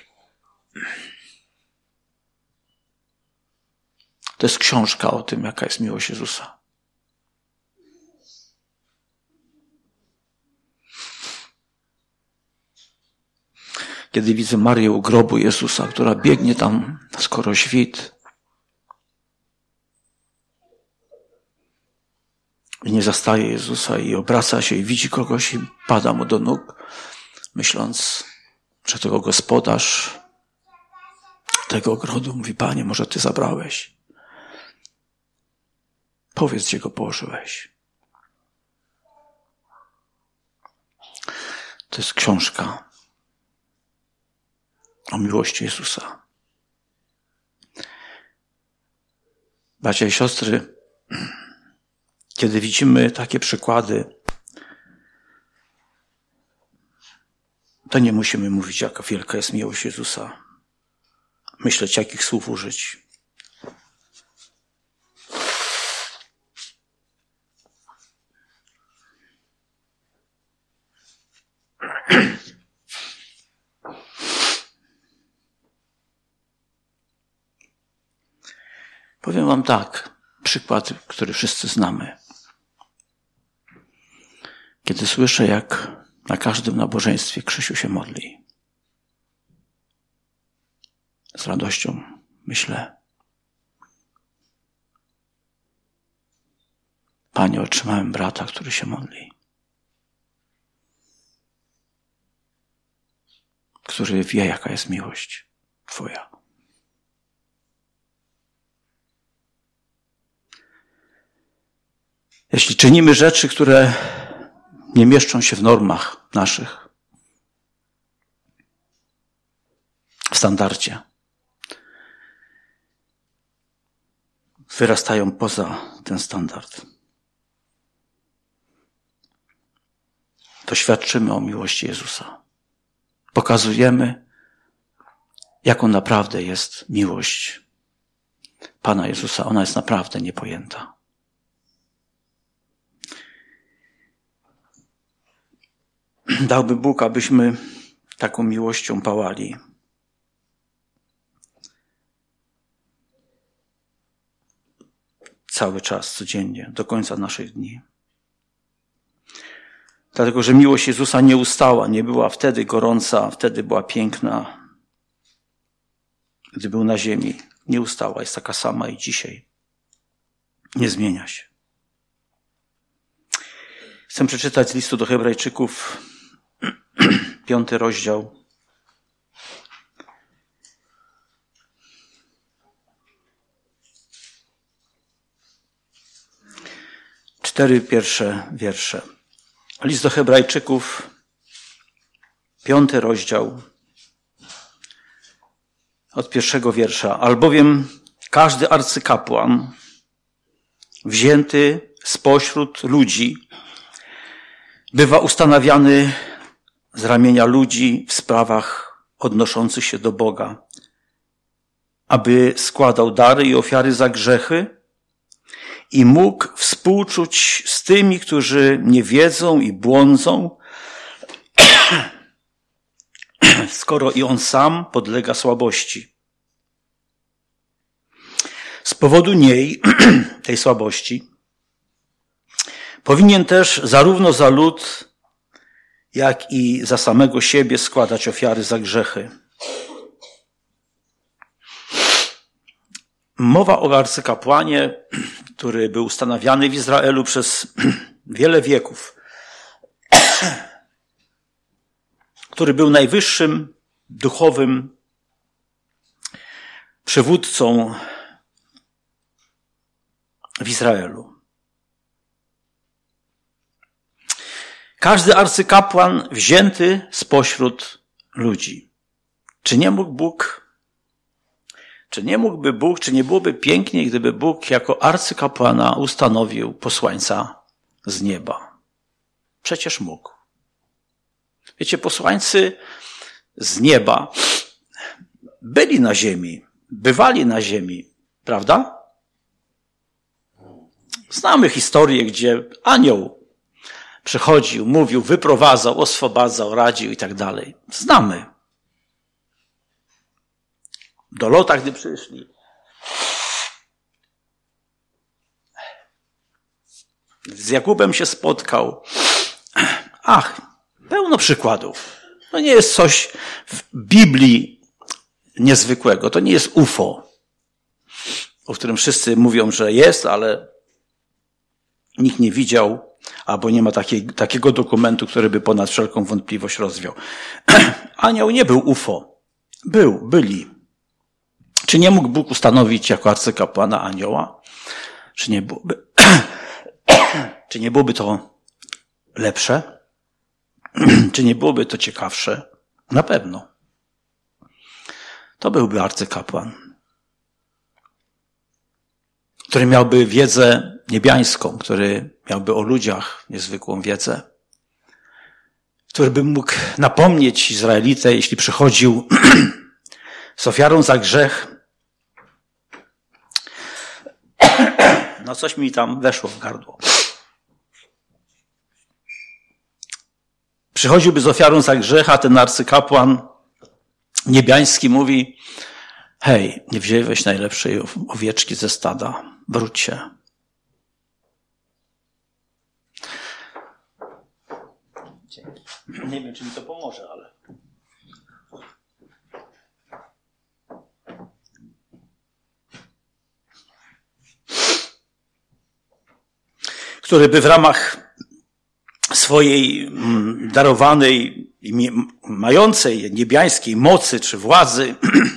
To jest książka o tym, jaka jest miłość Jezusa. Kiedy widzę Marię u grobu Jezusa, która biegnie tam skoro świt i nie zastaje Jezusa i obraca się i widzi kogoś i pada mu do nóg, myśląc, że tego gospodarz tego ogrodu mówi: Panie, może Ty zabrałeś? Powiedz, gdzie go położyłeś. To jest książka o miłości Jezusa. Bracia i siostry, kiedy widzimy takie przykłady, to nie musimy mówić, jaka wielka jest miłość Jezusa. Myśleć, jakich słów użyć. Powiem wam tak, przykład, który wszyscy znamy. Kiedy słyszę, jak na każdym nabożeństwie Krzysiu się modli, z radością myślę: Panie, otrzymałem brata, który się modli, który wie, jaka jest miłość Twoja. Jeśli czynimy rzeczy, które nie mieszczą się w normach naszych, w standardzie, wyrastają poza ten standard, to świadczymy o miłości Jezusa. Pokazujemy, jaką naprawdę jest miłość Pana Jezusa. Ona jest naprawdę niepojęta. Dałby Bóg, abyśmy taką miłością pałali. Cały czas, codziennie, do końca naszych dni. Dlatego, że miłość Jezusa nie ustała, nie była wtedy gorąca, wtedy była piękna, gdy był na ziemi. Nie ustała, jest taka sama i dzisiaj. Nie zmienia się. Chcę przeczytać z listu do Hebrajczyków, piąty rozdział. Cztery pierwsze wiersze. List do Hebrajczyków, piąty rozdział, od pierwszego wiersza. Albowiem każdy arcykapłan wzięty spośród ludzi bywa ustanawiany z ramienia ludzi w sprawach odnoszących się do Boga. aby składał dary i ofiary za grzechy i mógł współczuć z tymi, którzy nie wiedzą i błądzą, skoro i on sam podlega słabości. Z powodu niej, tej słabości, powinien też zarówno za lud, jak i za samego siebie składać ofiary za grzechy. Mowa o arcykapłanie, który był ustanawiany w Izraelu przez wiele wieków, który był najwyższym duchowym przywódcą w Izraelu. Każdy arcykapłan wzięty spośród ludzi. Czy nie mógł Bóg, czy nie mógłby Bóg, czy nie byłoby piękniej, gdyby Bóg jako arcykapłana ustanowił posłańca z nieba? Przecież mógł. Wiecie, posłańcy z nieba byli na ziemi, bywali na ziemi, prawda? Znamy historię, gdzie anioł przychodził, mówił, wyprowadzał, oswobadzał, radził i tak dalej. Znamy. Do Lota, gdy przyszli. Z Jakubem się spotkał. Ach, pełno przykładów. To nie jest coś w Biblii niezwykłego. To nie jest U F O, o którym wszyscy mówią, że jest, ale nikt nie widział, albo nie ma takiej, takiego dokumentu, który by ponad wszelką wątpliwość rozwiał. Anioł nie był U F O. Był, byli. Czy nie mógł Bóg ustanowić jako arcykapłana anioła? Czy nie byłoby, czy nie byłoby to lepsze? Czy nie byłoby to ciekawsze? Na pewno. To byłby arcykapłan, który miałby wiedzę niebiańską, który miałby o ludziach niezwykłą wiedzę, który by mógł napomnieć Izraelitę, jeśli przychodził z ofiarą za grzech. No coś mi tam weszło w gardło. Przychodziłby z ofiarą za grzech, a ten arcykapłan niebiański mówi: hej, nie wziąłeś najlepszej owieczki ze stada, wróć się. Nie wiem, czy mi to pomoże, ale... Który by w ramach swojej darowanej, mającej niebiańskiej mocy czy władzy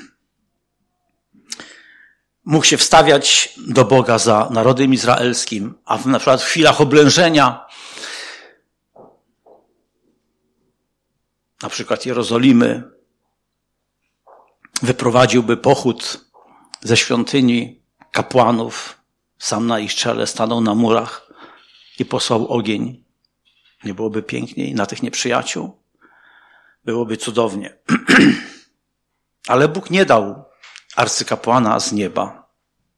mógł się wstawiać do Boga za narodem izraelskim, a w, na przykład w chwilach oblężenia, na przykład Jerozolimy, wyprowadziłby pochód ze świątyni kapłanów, sam na ich czele stanął na murach i posłał ogień. Nie byłoby piękniej na tych nieprzyjaciół? Byłoby cudownie. Ale Bóg nie dał arcykapłana z nieba.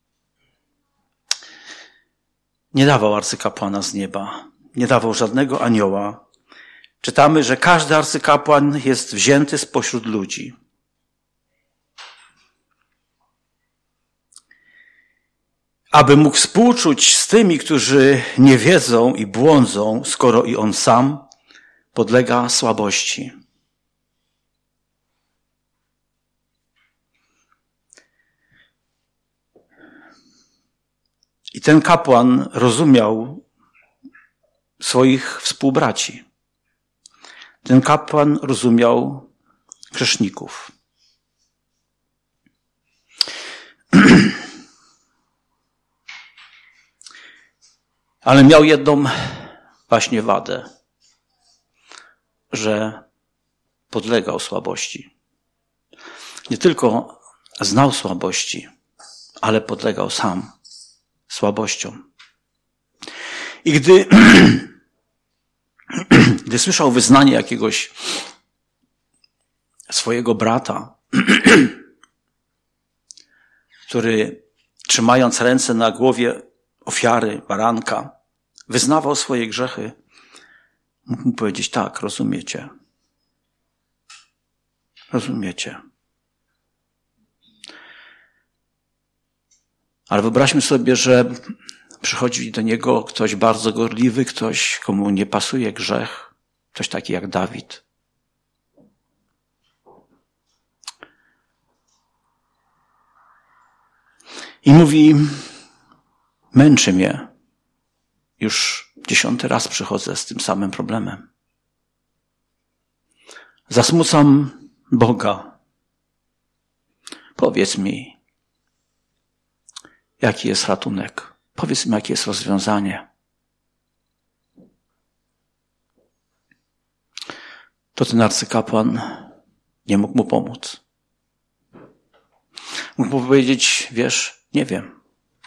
Nie dawał arcykapłana z nieba. Nie dawał żadnego anioła. Czytamy, że każdy arcykapłan jest wzięty spośród ludzi. Aby mógł współczuć z tymi, którzy nie wiedzą i błądzą, skoro i on sam podlega słabości. I ten kapłan rozumiał swoich współbraci. Ten kapłan rozumiał grzeszników. Ale miał jedną właśnie wadę, że podlegał słabości. Nie tylko znał słabości, ale podlegał sam słabościom. I gdy, gdy słyszał wyznanie jakiegoś swojego brata, który trzymając ręce na głowie ofiary, baranka, wyznawał swoje grzechy, mógł mu powiedzieć: tak, rozumiecie. Rozumiecie. Ale wyobraźmy sobie, że przychodzi do niego ktoś bardzo gorliwy, ktoś, komu nie pasuje grzech, ktoś taki jak Dawid. I mówi: męczy mnie. Już dziesiąty raz przychodzę z tym samym problemem. Zasmucam Boga. Powiedz mi, jaki jest ratunek? Powiedz mi, jakie jest rozwiązanie? To ten arcykapłan nie mógł mu pomóc. Mógł mu powiedzieć: wiesz, nie wiem.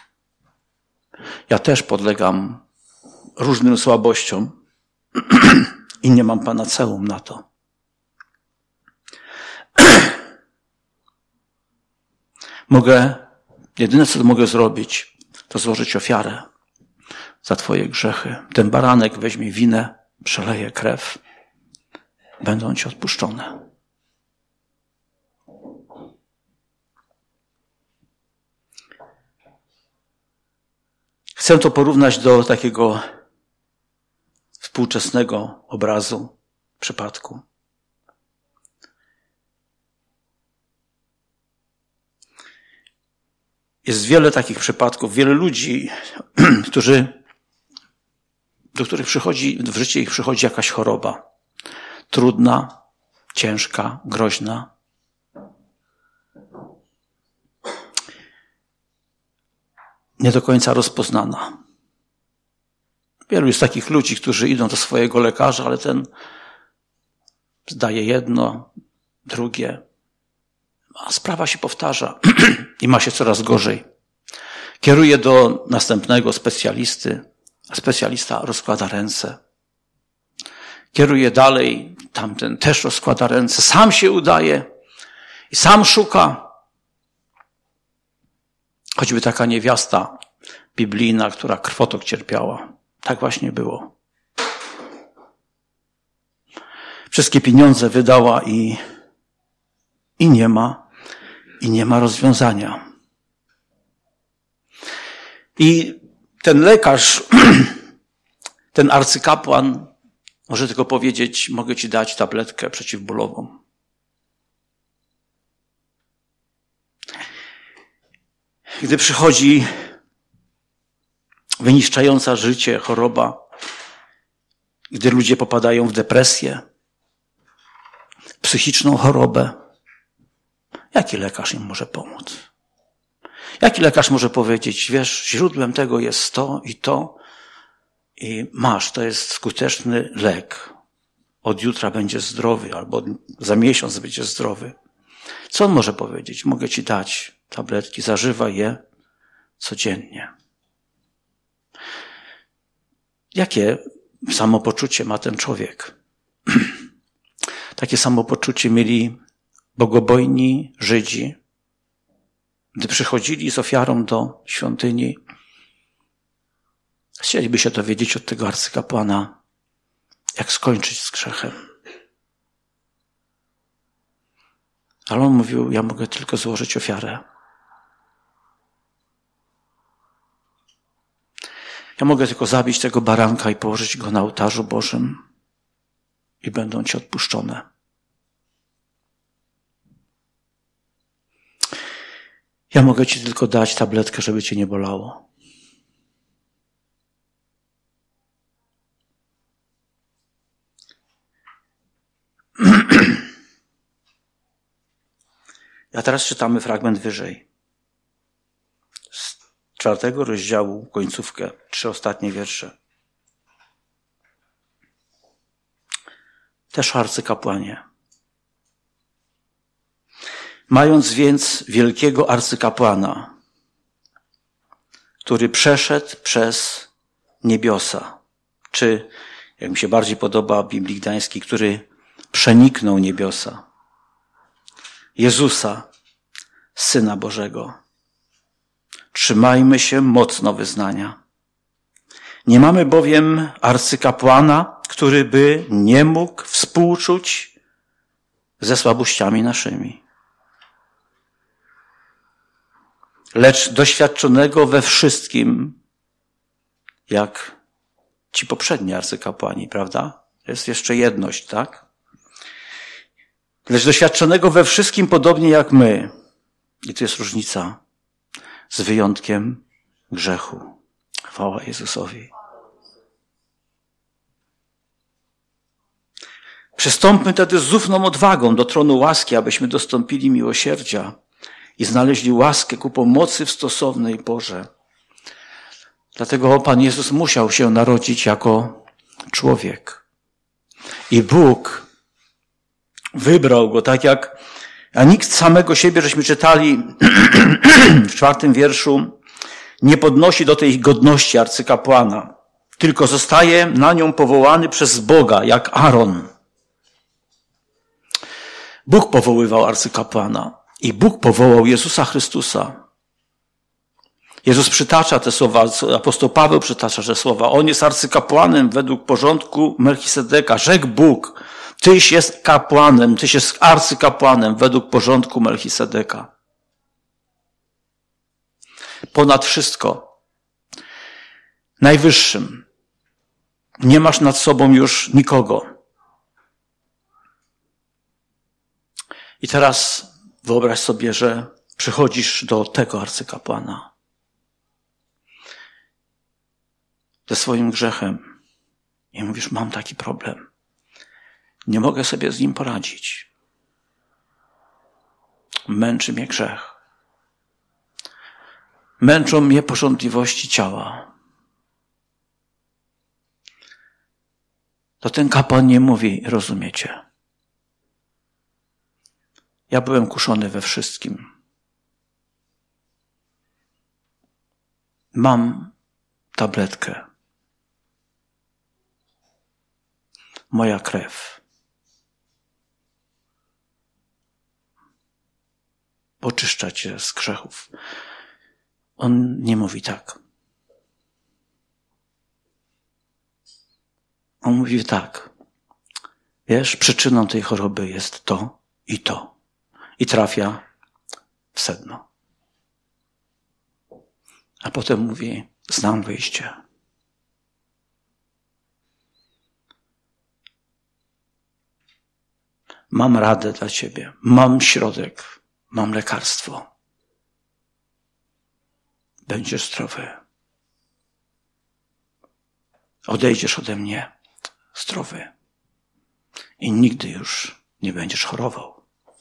Ja też podlegam różnym słabościom i nie mam panaceum na to. Mogę, jedyne co mogę zrobić, to złożyć ofiarę za twoje grzechy. Ten baranek weźmie winę, przeleje krew, będą ci odpuszczone. Chcę to porównać do takiego współczesnego obrazu, przypadku. Jest wiele takich przypadków, wiele ludzi, którzy, do których przychodzi, w życie ich przychodzi jakaś choroba. Trudna, ciężka, groźna. Nie do końca rozpoznana. Wielu jest takich ludzi, którzy idą do swojego lekarza, ale ten zdaje jedno, drugie, a sprawa się powtarza i ma się coraz gorzej. Kieruje do następnego specjalisty, a specjalista rozkłada ręce. Kieruje dalej, tamten też rozkłada ręce, sam się udaje i sam szuka. Choćby taka niewiasta biblijna, która krwotok cierpiała. Tak właśnie było. Wszystkie pieniądze wydała i, i nie ma, i nie ma rozwiązania. I ten lekarz, ten arcykapłan może tylko powiedzieć: mogę ci dać tabletkę przeciwbólową. Gdy przychodzi wyniszczająca życie choroba, gdy ludzie popadają w depresję, psychiczną chorobę, jaki lekarz im może pomóc? Jaki lekarz może powiedzieć: wiesz, źródłem tego jest to i to i masz, to jest skuteczny lek. Od jutra będziesz zdrowy albo za miesiąc będziesz zdrowy. Co on może powiedzieć? Mogę ci dać tabletki, zażywaj je codziennie. Jakie samopoczucie ma ten człowiek? Takie samopoczucie mieli bogobojni Żydzi, gdy przychodzili z ofiarą do świątyni. Chcieliby się dowiedzieć od tego arcykapłana, jak skończyć z grzechem. Ale on mówił: ja mogę tylko złożyć ofiarę. Ja mogę tylko zabić tego baranka i położyć go na ołtarzu Bożym i będą ci odpuszczone. Ja mogę ci tylko dać tabletkę, żeby cię nie bolało. A teraz czytamy fragment wyżej. Z czwartego rozdziału, końcówkę, trzy ostatnie wiersze. Też o arcykapłanie. Mając więc wielkiego arcykapłana, który przeszedł przez niebiosa, czy, jak mi się bardziej podoba Biblii Gdańskiej, który przeniknął niebiosa, Jezusa, Syna Bożego. trzymajmy się mocno wyznania. Nie mamy bowiem arcykapłana, który by nie mógł współczuć ze słabościami naszymi, lecz doświadczonego we wszystkim, jak ci poprzedni arcykapłani, prawda? Jest jeszcze jedność, tak? Lecz doświadczonego we wszystkim podobnie jak my. I tu jest różnica, z wyjątkiem grzechu. Chwała Jezusowi. Przystąpmy tedy z ufną odwagą do tronu łaski, abyśmy dostąpili miłosierdzia i znaleźli łaskę ku pomocy w stosownej porze. Dlatego Pan Jezus musiał się narodzić jako człowiek. I Bóg wybrał go, tak jak, a nikt samego siebie, żeśmy czytali w czwartym wierszu, nie podnosi do tej godności arcykapłana, tylko zostaje na nią powołany przez Boga, jak Aaron. Bóg powoływał arcykapłana i Bóg powołał Jezusa Chrystusa. Jezus przytacza te słowa, apostoł Paweł przytacza te słowa. On jest arcykapłanem według porządku Melchisedeka. Rzekł Bóg, tyś jest kapłanem, tyś jest arcykapłanem według porządku Melchisedeka. Ponad wszystko, najwyższym. Nie masz nad sobą już nikogo. I teraz wyobraź sobie, że przychodzisz do tego arcykapłana ze swoim grzechem i mówisz, mam taki problem. Nie mogę sobie z nim poradzić. Męczy mnie grzech. Męczą mnie pożądliwości ciała. To ten kapłan nie mówi, rozumiecie. Ja byłem kuszony we wszystkim. Mam tabletkę. Moja krew. Oczyszcza cię z grzechów. On nie mówi tak. On mówi tak. Wiesz, przyczyną tej choroby jest to i to. I trafia w sedno. A potem mówi, znam wyjście. Mam radę dla ciebie. Mam środek. Mam lekarstwo. Będziesz zdrowy. Odejdziesz ode mnie zdrowy. I nigdy już nie będziesz chorował.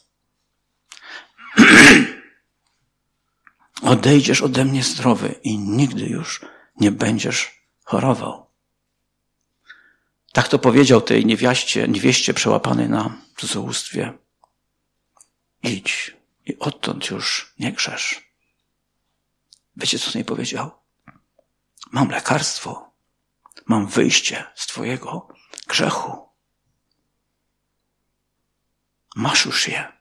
Odejdziesz ode mnie zdrowy i nigdy już nie będziesz chorował. Tak to powiedział tej niewiaście, niewieście przełapanej na cudzołóstwie. Idź i odtąd już nie grzesz. Wiecie, co z niej powiedział? Mam lekarstwo. Mam wyjście z twojego grzechu. Masz już je.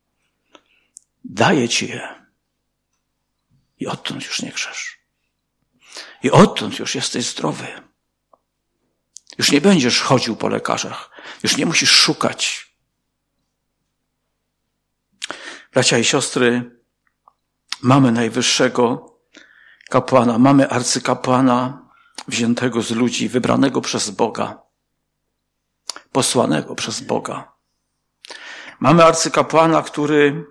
Daję ci je. I odtąd już nie grzesz. I odtąd już jesteś zdrowy. Już nie będziesz chodził po lekarzach. Już nie musisz szukać. Bracia i siostry, mamy najwyższego kapłana, mamy arcykapłana wziętego z ludzi, wybranego przez Boga, posłanego przez Boga. Mamy arcykapłana, który,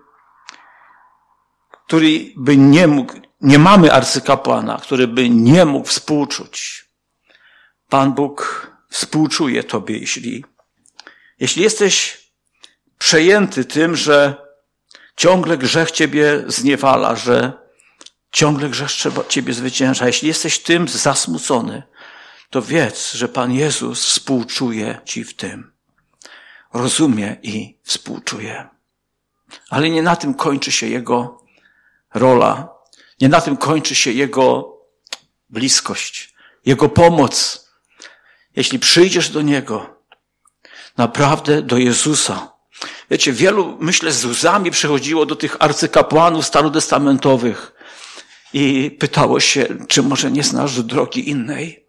który by nie mógł, nie mamy arcykapłana, który by nie mógł współczuć. Pan Bóg współczuje tobie, jeśli, jeśli jesteś przejęty tym, że ciągle grzech ciebie zniewala, że ciągle grzech ciebie zwycięża. Jeśli jesteś tym zasmucony, to wiedz, że Pan Jezus współczuje ci w tym. Rozumie i współczuje. Ale nie na tym kończy się Jego rola. Nie na tym kończy się Jego bliskość, Jego pomoc. Jeśli przyjdziesz do Niego, naprawdę do Jezusa. Wiecie, wielu, myślę, z łzami przychodziło do tych arcykapłanów starotestamentowych. i pytało się, czy może nie znasz drogi innej?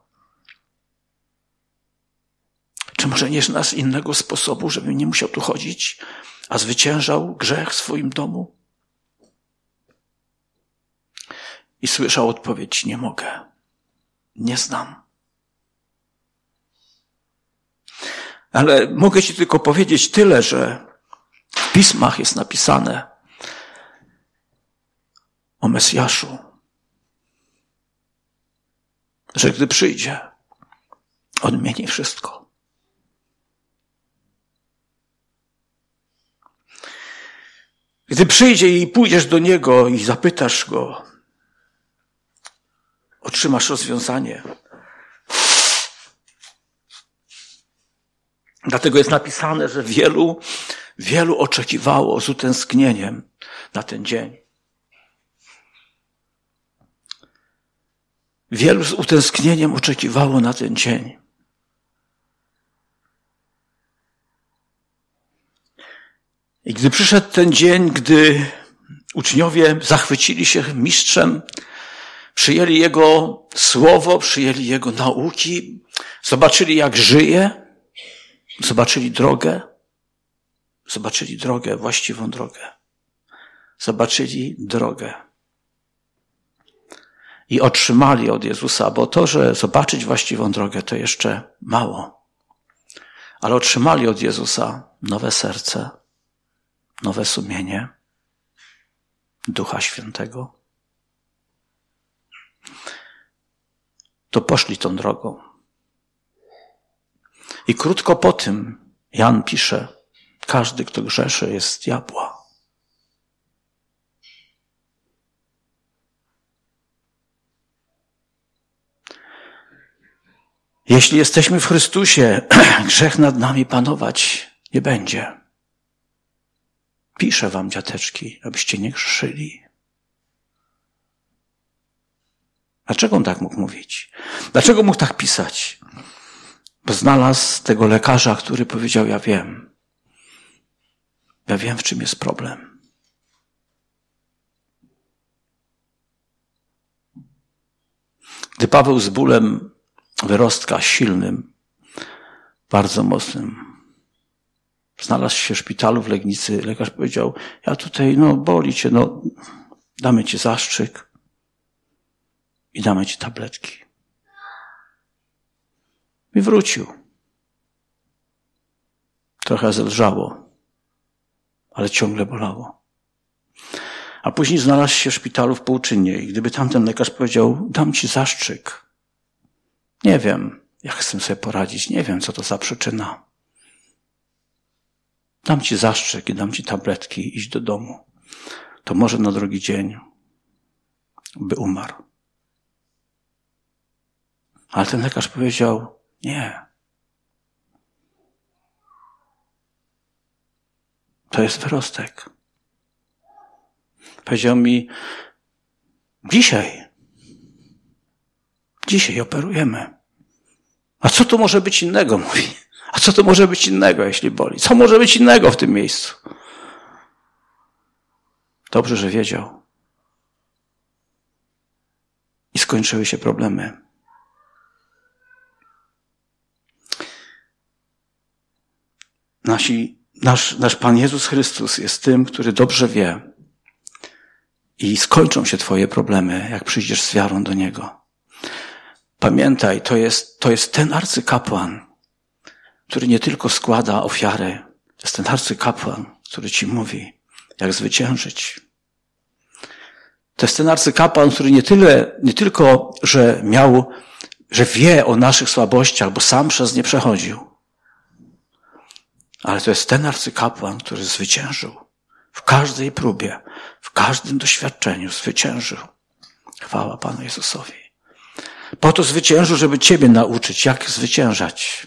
Czy może nie znasz innego sposobu, żebym nie musiał tu chodzić, a zwyciężał grzech w swoim domu? I słyszał odpowiedź, nie mogę, nie znam. Ale mogę ci tylko powiedzieć tyle, że w pismach jest napisane o Mesjaszu, że gdy przyjdzie, odmieni wszystko. Gdy przyjdzie i pójdziesz do Niego i zapytasz Go, otrzymasz rozwiązanie. Dlatego jest napisane, że wielu, wielu oczekiwało z utęsknieniem na ten dzień. Wielu z utęsknieniem oczekiwało na ten dzień. I gdy przyszedł ten dzień, gdy uczniowie zachwycili się mistrzem, przyjęli Jego słowo, przyjęli Jego nauki, zobaczyli jak żyje, zobaczyli drogę, zobaczyli drogę, właściwą drogę. Zobaczyli drogę. I otrzymali od Jezusa, bo to, że zobaczyć właściwą drogę, to jeszcze mało. Ale otrzymali od Jezusa nowe serce, nowe sumienie, Ducha Świętego. To poszli tą drogą. I krótko po tym Jan pisze, każdy, kto grzeszy, jest z diabła. Jeśli jesteśmy w Chrystusie, grzech nad nami panować nie będzie. Piszę wam, dziateczki, abyście nie grzeszyli. Dlaczego on tak mógł mówić? Dlaczego mógł tak pisać? Bo znalazł tego lekarza, który powiedział, ja wiem. Ja wiem, w czym jest problem. Gdy Paweł z bólem wyrostka silnym, bardzo mocnym, znalazł się w szpitalu w Legnicy, lekarz powiedział, ja tutaj, no boli cię, no damy ci zastrzyk i damy ci tabletki. I wrócił. Trochę zelżało, ale ciągle bolało. A później znalazł się w szpitalu w Połczynie i gdyby tamten lekarz powiedział, dam ci zastrzyk, nie wiem, jak chcę sobie poradzić, nie wiem, co to za przyczyna. Dam ci zastrzyk i dam ci tabletki, idź do domu. To może na drugi dzień by umarł. Ale ten lekarz powiedział, nie. To jest wyrostek. Powiedział mi, dzisiaj, dzisiaj operujemy. A co to może być innego, mówi. A co to może być innego, jeśli boli? Co może być innego w tym miejscu? Dobrze, że wiedział. I skończyły się problemy. Nasi, nasz, nasz Pan Jezus Chrystus jest tym, który dobrze wie i skończą się twoje problemy, jak przyjdziesz z wiarą do Niego. Pamiętaj, to jest, to jest ten arcykapłan, który nie tylko składa ofiary, to jest ten arcykapłan, który ci mówi, jak zwyciężyć. To jest ten arcykapłan, który nie tyle, nie tylko, że miał, że wie o naszych słabościach, bo sam przez nie przechodził, ale to jest ten arcykapłan, który zwyciężył. W każdej próbie, w każdym doświadczeniu zwyciężył. Chwała Panu Jezusowi. Po to zwyciężył, żeby ciebie nauczyć, jak zwyciężać.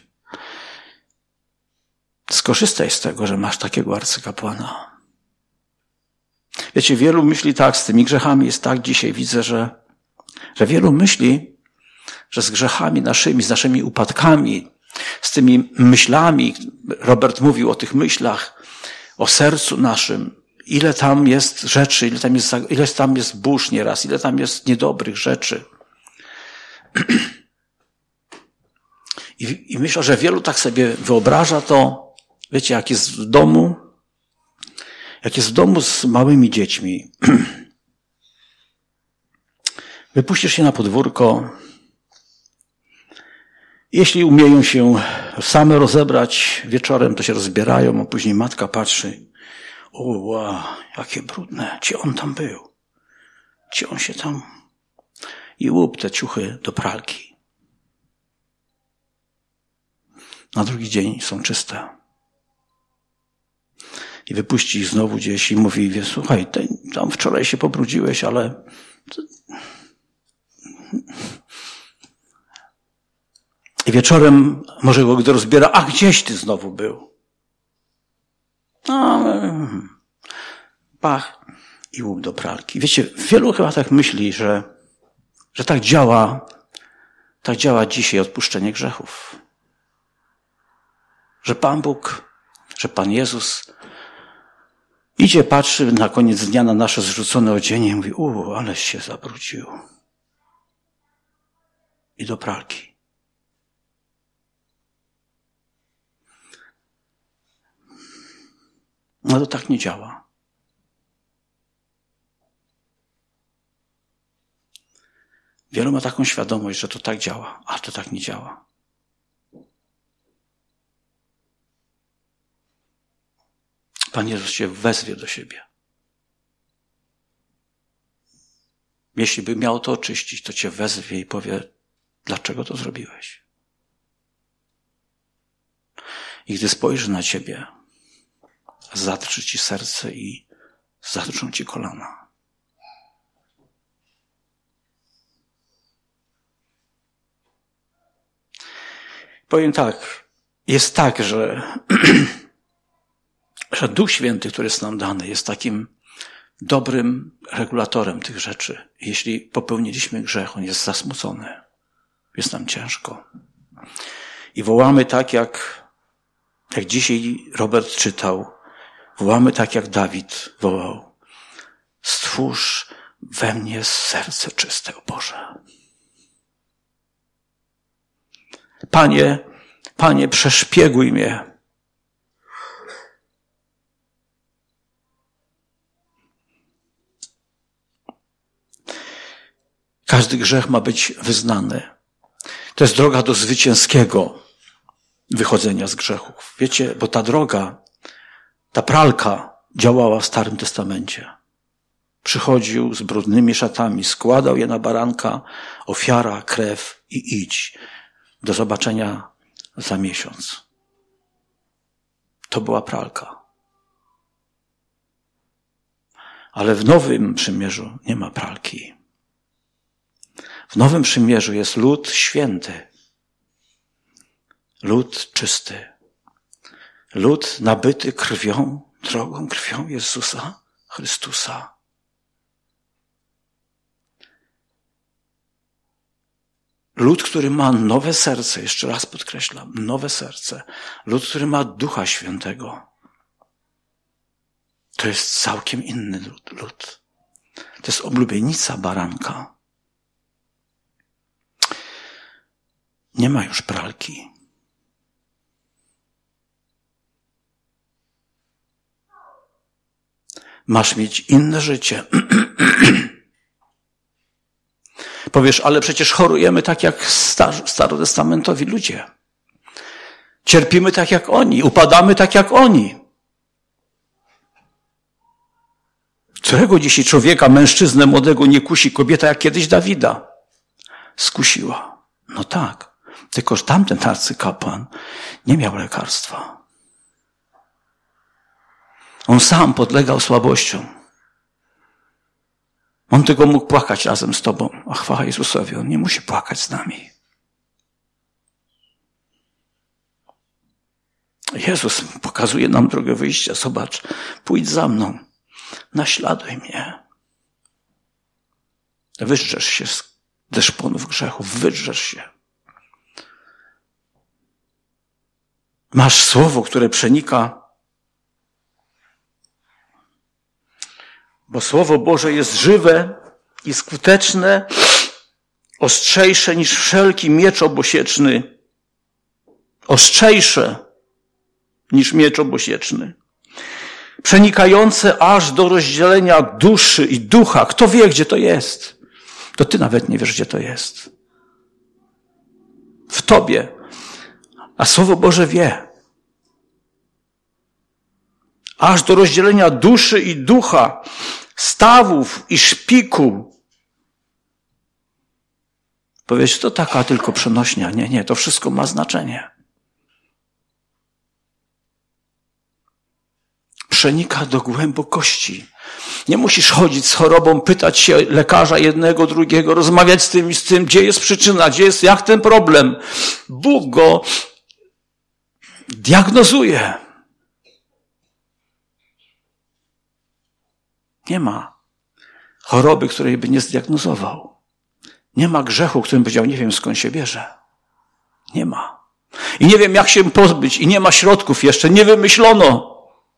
Skorzystaj z tego, że masz takiego arcykapłana. Wiecie, wielu myśli tak, z tymi grzechami jest tak, dzisiaj widzę, że, że wielu myśli, że z grzechami naszymi, z naszymi upadkami, z tymi myślami, Robert mówił o tych myślach, o sercu naszym, ile tam jest rzeczy, ile tam jest, ile tam jest burz nieraz, ile tam jest niedobrych rzeczy. I, I myślę, że wielu tak sobie wyobraża to, wiecie, jak jest w domu, jak jest w domu z małymi dziećmi. Wypuścisz się na podwórko. Jeśli umieją się same rozebrać wieczorem, to się rozbierają, a później matka patrzy. O, wow, jakie brudne. Gdzie on tam był? Gdzie on się tam... I łup te ciuchy do pralki. Na drugi dzień są czyste. I wypuści ich znowu gdzieś i mówi, wie, słuchaj, tam wczoraj się pobrudziłeś, ale... I wieczorem może go gdy rozbiera, a gdzieś ty znowu był? No, pach i łup do pralki. Wiecie, wielu chyba tak myśli, że, że tak działa, tak działa dzisiaj odpuszczenie grzechów. Że Pan Bóg, że Pan Jezus idzie, patrzy na koniec dnia na nasze zrzucone odzienie i mówi, u, aleś się zabrudził. I do pralki. No to tak nie działa. Wielu ma taką świadomość, że to tak działa, a to tak nie działa. Pan Jezus cię wezwie do siebie. Jeśli by miał to oczyścić, to cię wezwie i powie, dlaczego to zrobiłeś. I gdy spojrzy na ciebie, zatrze ci serce i zadrżą ci kolana. Powiem tak, jest tak, że, że Duch Święty, który jest nam dany, jest takim dobrym regulatorem tych rzeczy. Jeśli popełniliśmy grzech, on jest zasmucony. Jest nam ciężko. I wołamy tak, jak, jak dzisiaj Robert czytał, wołamy tak, jak Dawid wołał. Stwórz we mnie serce czyste, o Boże. Panie, Panie, przeszpieguj mnie. Każdy grzech ma być wyznany. To jest droga do zwycięskiego wychodzenia z grzechów. Wiecie, bo ta droga, ta pralka działała w Starym Testamencie. Przychodził z brudnymi szatami, składał je na baranka, ofiara, krew i idź. Do zobaczenia za miesiąc. To była pralka. Ale w Nowym Przymierzu nie ma pralki. W Nowym Przymierzu jest lud święty. Lud czysty. Lud nabyty krwią, drogą krwią Jezusa Chrystusa. Lud, który ma nowe serce, jeszcze raz podkreślam, nowe serce. Lud, który ma Ducha Świętego. To jest całkiem inny lud. lud. To jest oblubienica baranka. Nie ma już pralki. Masz mieć inne życie. Powiesz, ale przecież chorujemy tak jak star- starotestamentowi ludzie. Cierpimy tak jak oni, upadamy tak jak oni. Którego dzisiaj człowieka, mężczyznę młodego nie kusi kobieta jak kiedyś Dawida skusiła? No tak, tylko że tamten arcykapłan nie miał lekarstwa. On sam podlegał słabościom. On tylko mógł płakać razem z tobą. A chwała Jezusowi, on nie musi płakać z nami. Jezus pokazuje nam drogę wyjścia. Zobacz, pójdź za mną. Naśladuj mnie. Wydrzesz się ze szponów grzechów. Wydrzesz się. Masz słowo, które przenika Bo Słowo Boże jest żywe i skuteczne, ostrzejsze niż wszelki miecz obosieczny. Ostrzejsze niż miecz obosieczny. Przenikające aż do rozdzielenia duszy i ducha. Kto wie, gdzie to jest? To ty nawet nie wiesz, gdzie to jest. W tobie. A Słowo Boże wie. Aż do rozdzielenia duszy i ducha, stawów i szpiku. Powiesz, to taka tylko przenośnia. Nie, nie, to wszystko ma znaczenie. Przenika do głębokości. Nie musisz chodzić z chorobą, pytać się lekarza jednego, drugiego, rozmawiać z tym i z tym, gdzie jest przyczyna, gdzie jest, jak ten problem. Bóg go diagnozuje. Nie ma choroby, której by nie zdiagnozował. Nie ma grzechu, którym powiedział, nie wiem skąd się bierze. Nie ma. I nie wiem jak się pozbyć. I nie ma środków jeszcze. Nie wymyślono.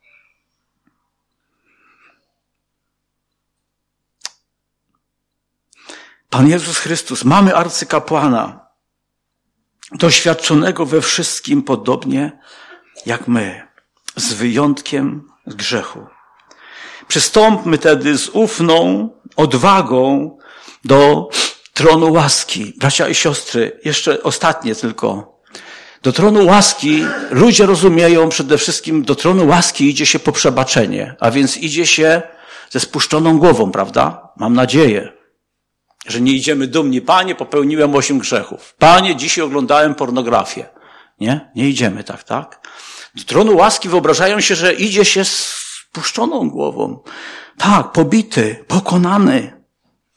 Pan Jezus Chrystus, mamy arcykapłana, doświadczonego we wszystkim podobnie jak my, z wyjątkiem grzechu. Przystąpmy tedy z ufną odwagą do tronu łaski. Bracia i siostry, jeszcze ostatnie tylko. Do tronu łaski ludzie rozumieją przede wszystkim, do tronu łaski idzie się po przebaczenie, a więc idzie się ze spuszczoną głową, prawda? Mam nadzieję, że nie idziemy dumni. Panie, popełniłem osiem grzechów. Panie, dzisiaj oglądałem pornografię. Nie? Nie idziemy tak, tak? Do tronu łaski wyobrażają się, że idzie się z spuszczoną głową. Tak, pobity, pokonany.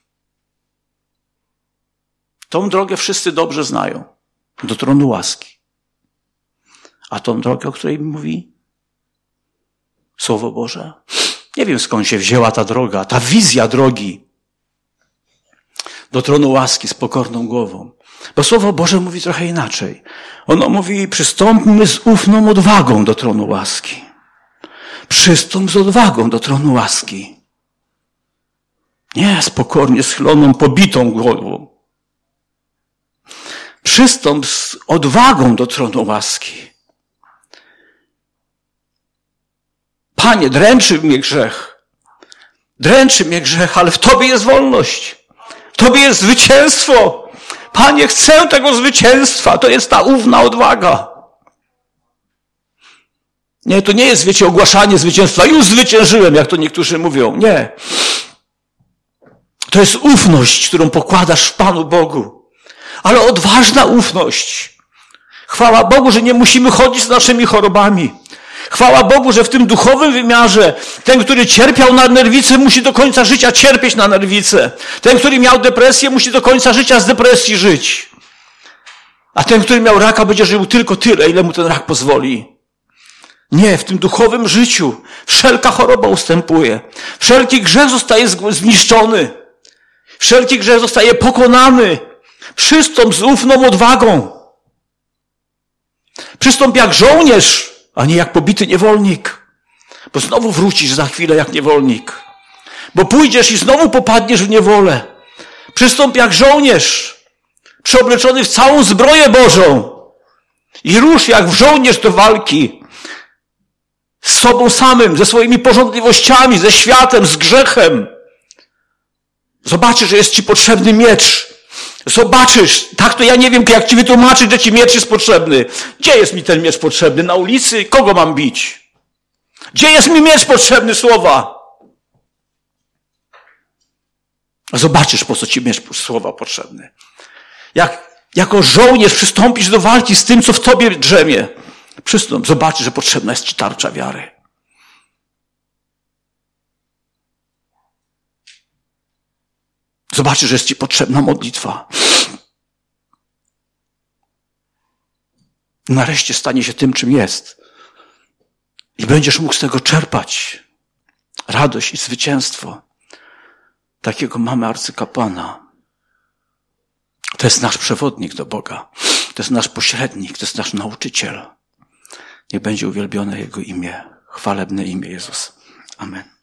Tą drogę wszyscy dobrze znają. Do tronu łaski. A tą drogę, o której mówi Słowo Boże? Nie wiem skąd się wzięła ta droga, ta wizja drogi do tronu łaski z pokorną głową. Bo Słowo Boże mówi trochę inaczej. Ono mówi, przystąpmy z ufną odwagą do tronu łaski. Przystąp z odwagą do tronu łaski. Nie z pokornie schyloną, pobitą głową. Przystąp z odwagą do tronu łaski. Panie, dręczy mnie grzech. Dręczy mnie grzech, ale w Tobie jest wolność. W Tobie jest zwycięstwo. Panie, chcę tego zwycięstwa. To jest ta ufna odwaga. Nie, to nie jest, wiecie, ogłaszanie zwycięstwa. Już zwyciężyłem, jak to niektórzy mówią. Nie. To jest ufność, którą pokładasz w Panu Bogu. Ale odważna ufność. Chwała Bogu, że nie musimy chodzić z naszymi chorobami. Chwała Bogu, że w tym duchowym wymiarze ten, który cierpiał na nerwicę, musi do końca życia cierpieć na nerwicę. Ten, który miał depresję, musi do końca życia z depresji żyć. A ten, który miał raka, będzie żył tylko tyle, ile mu ten rak pozwoli. Nie, w tym duchowym życiu wszelka choroba ustępuje. Wszelki grzech zostaje zniszczony. Wszelki grzech zostaje pokonany. Przystąp z ufną odwagą. Przystąp jak żołnierz, a nie jak pobity niewolnik. Bo znowu wrócisz za chwilę jak niewolnik. Bo pójdziesz i znowu popadniesz w niewolę. Przystąp jak żołnierz, przeobleczony w całą zbroję Bożą. I rusz jak żołnierz do walki. Z sobą samym, ze swoimi pożądliwościami, ze światem, z grzechem. Zobaczysz, że jest ci potrzebny miecz. Zobaczysz, tak to ja nie wiem, jak ci wytłumaczyć, że ci miecz jest potrzebny. Gdzie jest mi ten miecz potrzebny? Na ulicy? Kogo mam bić? Gdzie jest mi miecz potrzebny, słowa? Zobaczysz, po co ci miecz słowa potrzebny. Jak jako żołnierz przystąpisz do walki z tym, co w tobie drzemie. Przystąp, zobaczysz, że potrzebna jest ci tarcza wiary. Zobaczysz, że jest ci potrzebna modlitwa. Nareszcie stanie się tym, czym jest. I będziesz mógł z tego czerpać radość i zwycięstwo. Takiego mamy arcykapłana. To jest nasz przewodnik do Boga. To jest nasz pośrednik, to jest nasz nauczyciel. Niech będzie uwielbione Jego imię, chwalebne imię Jezus. Amen.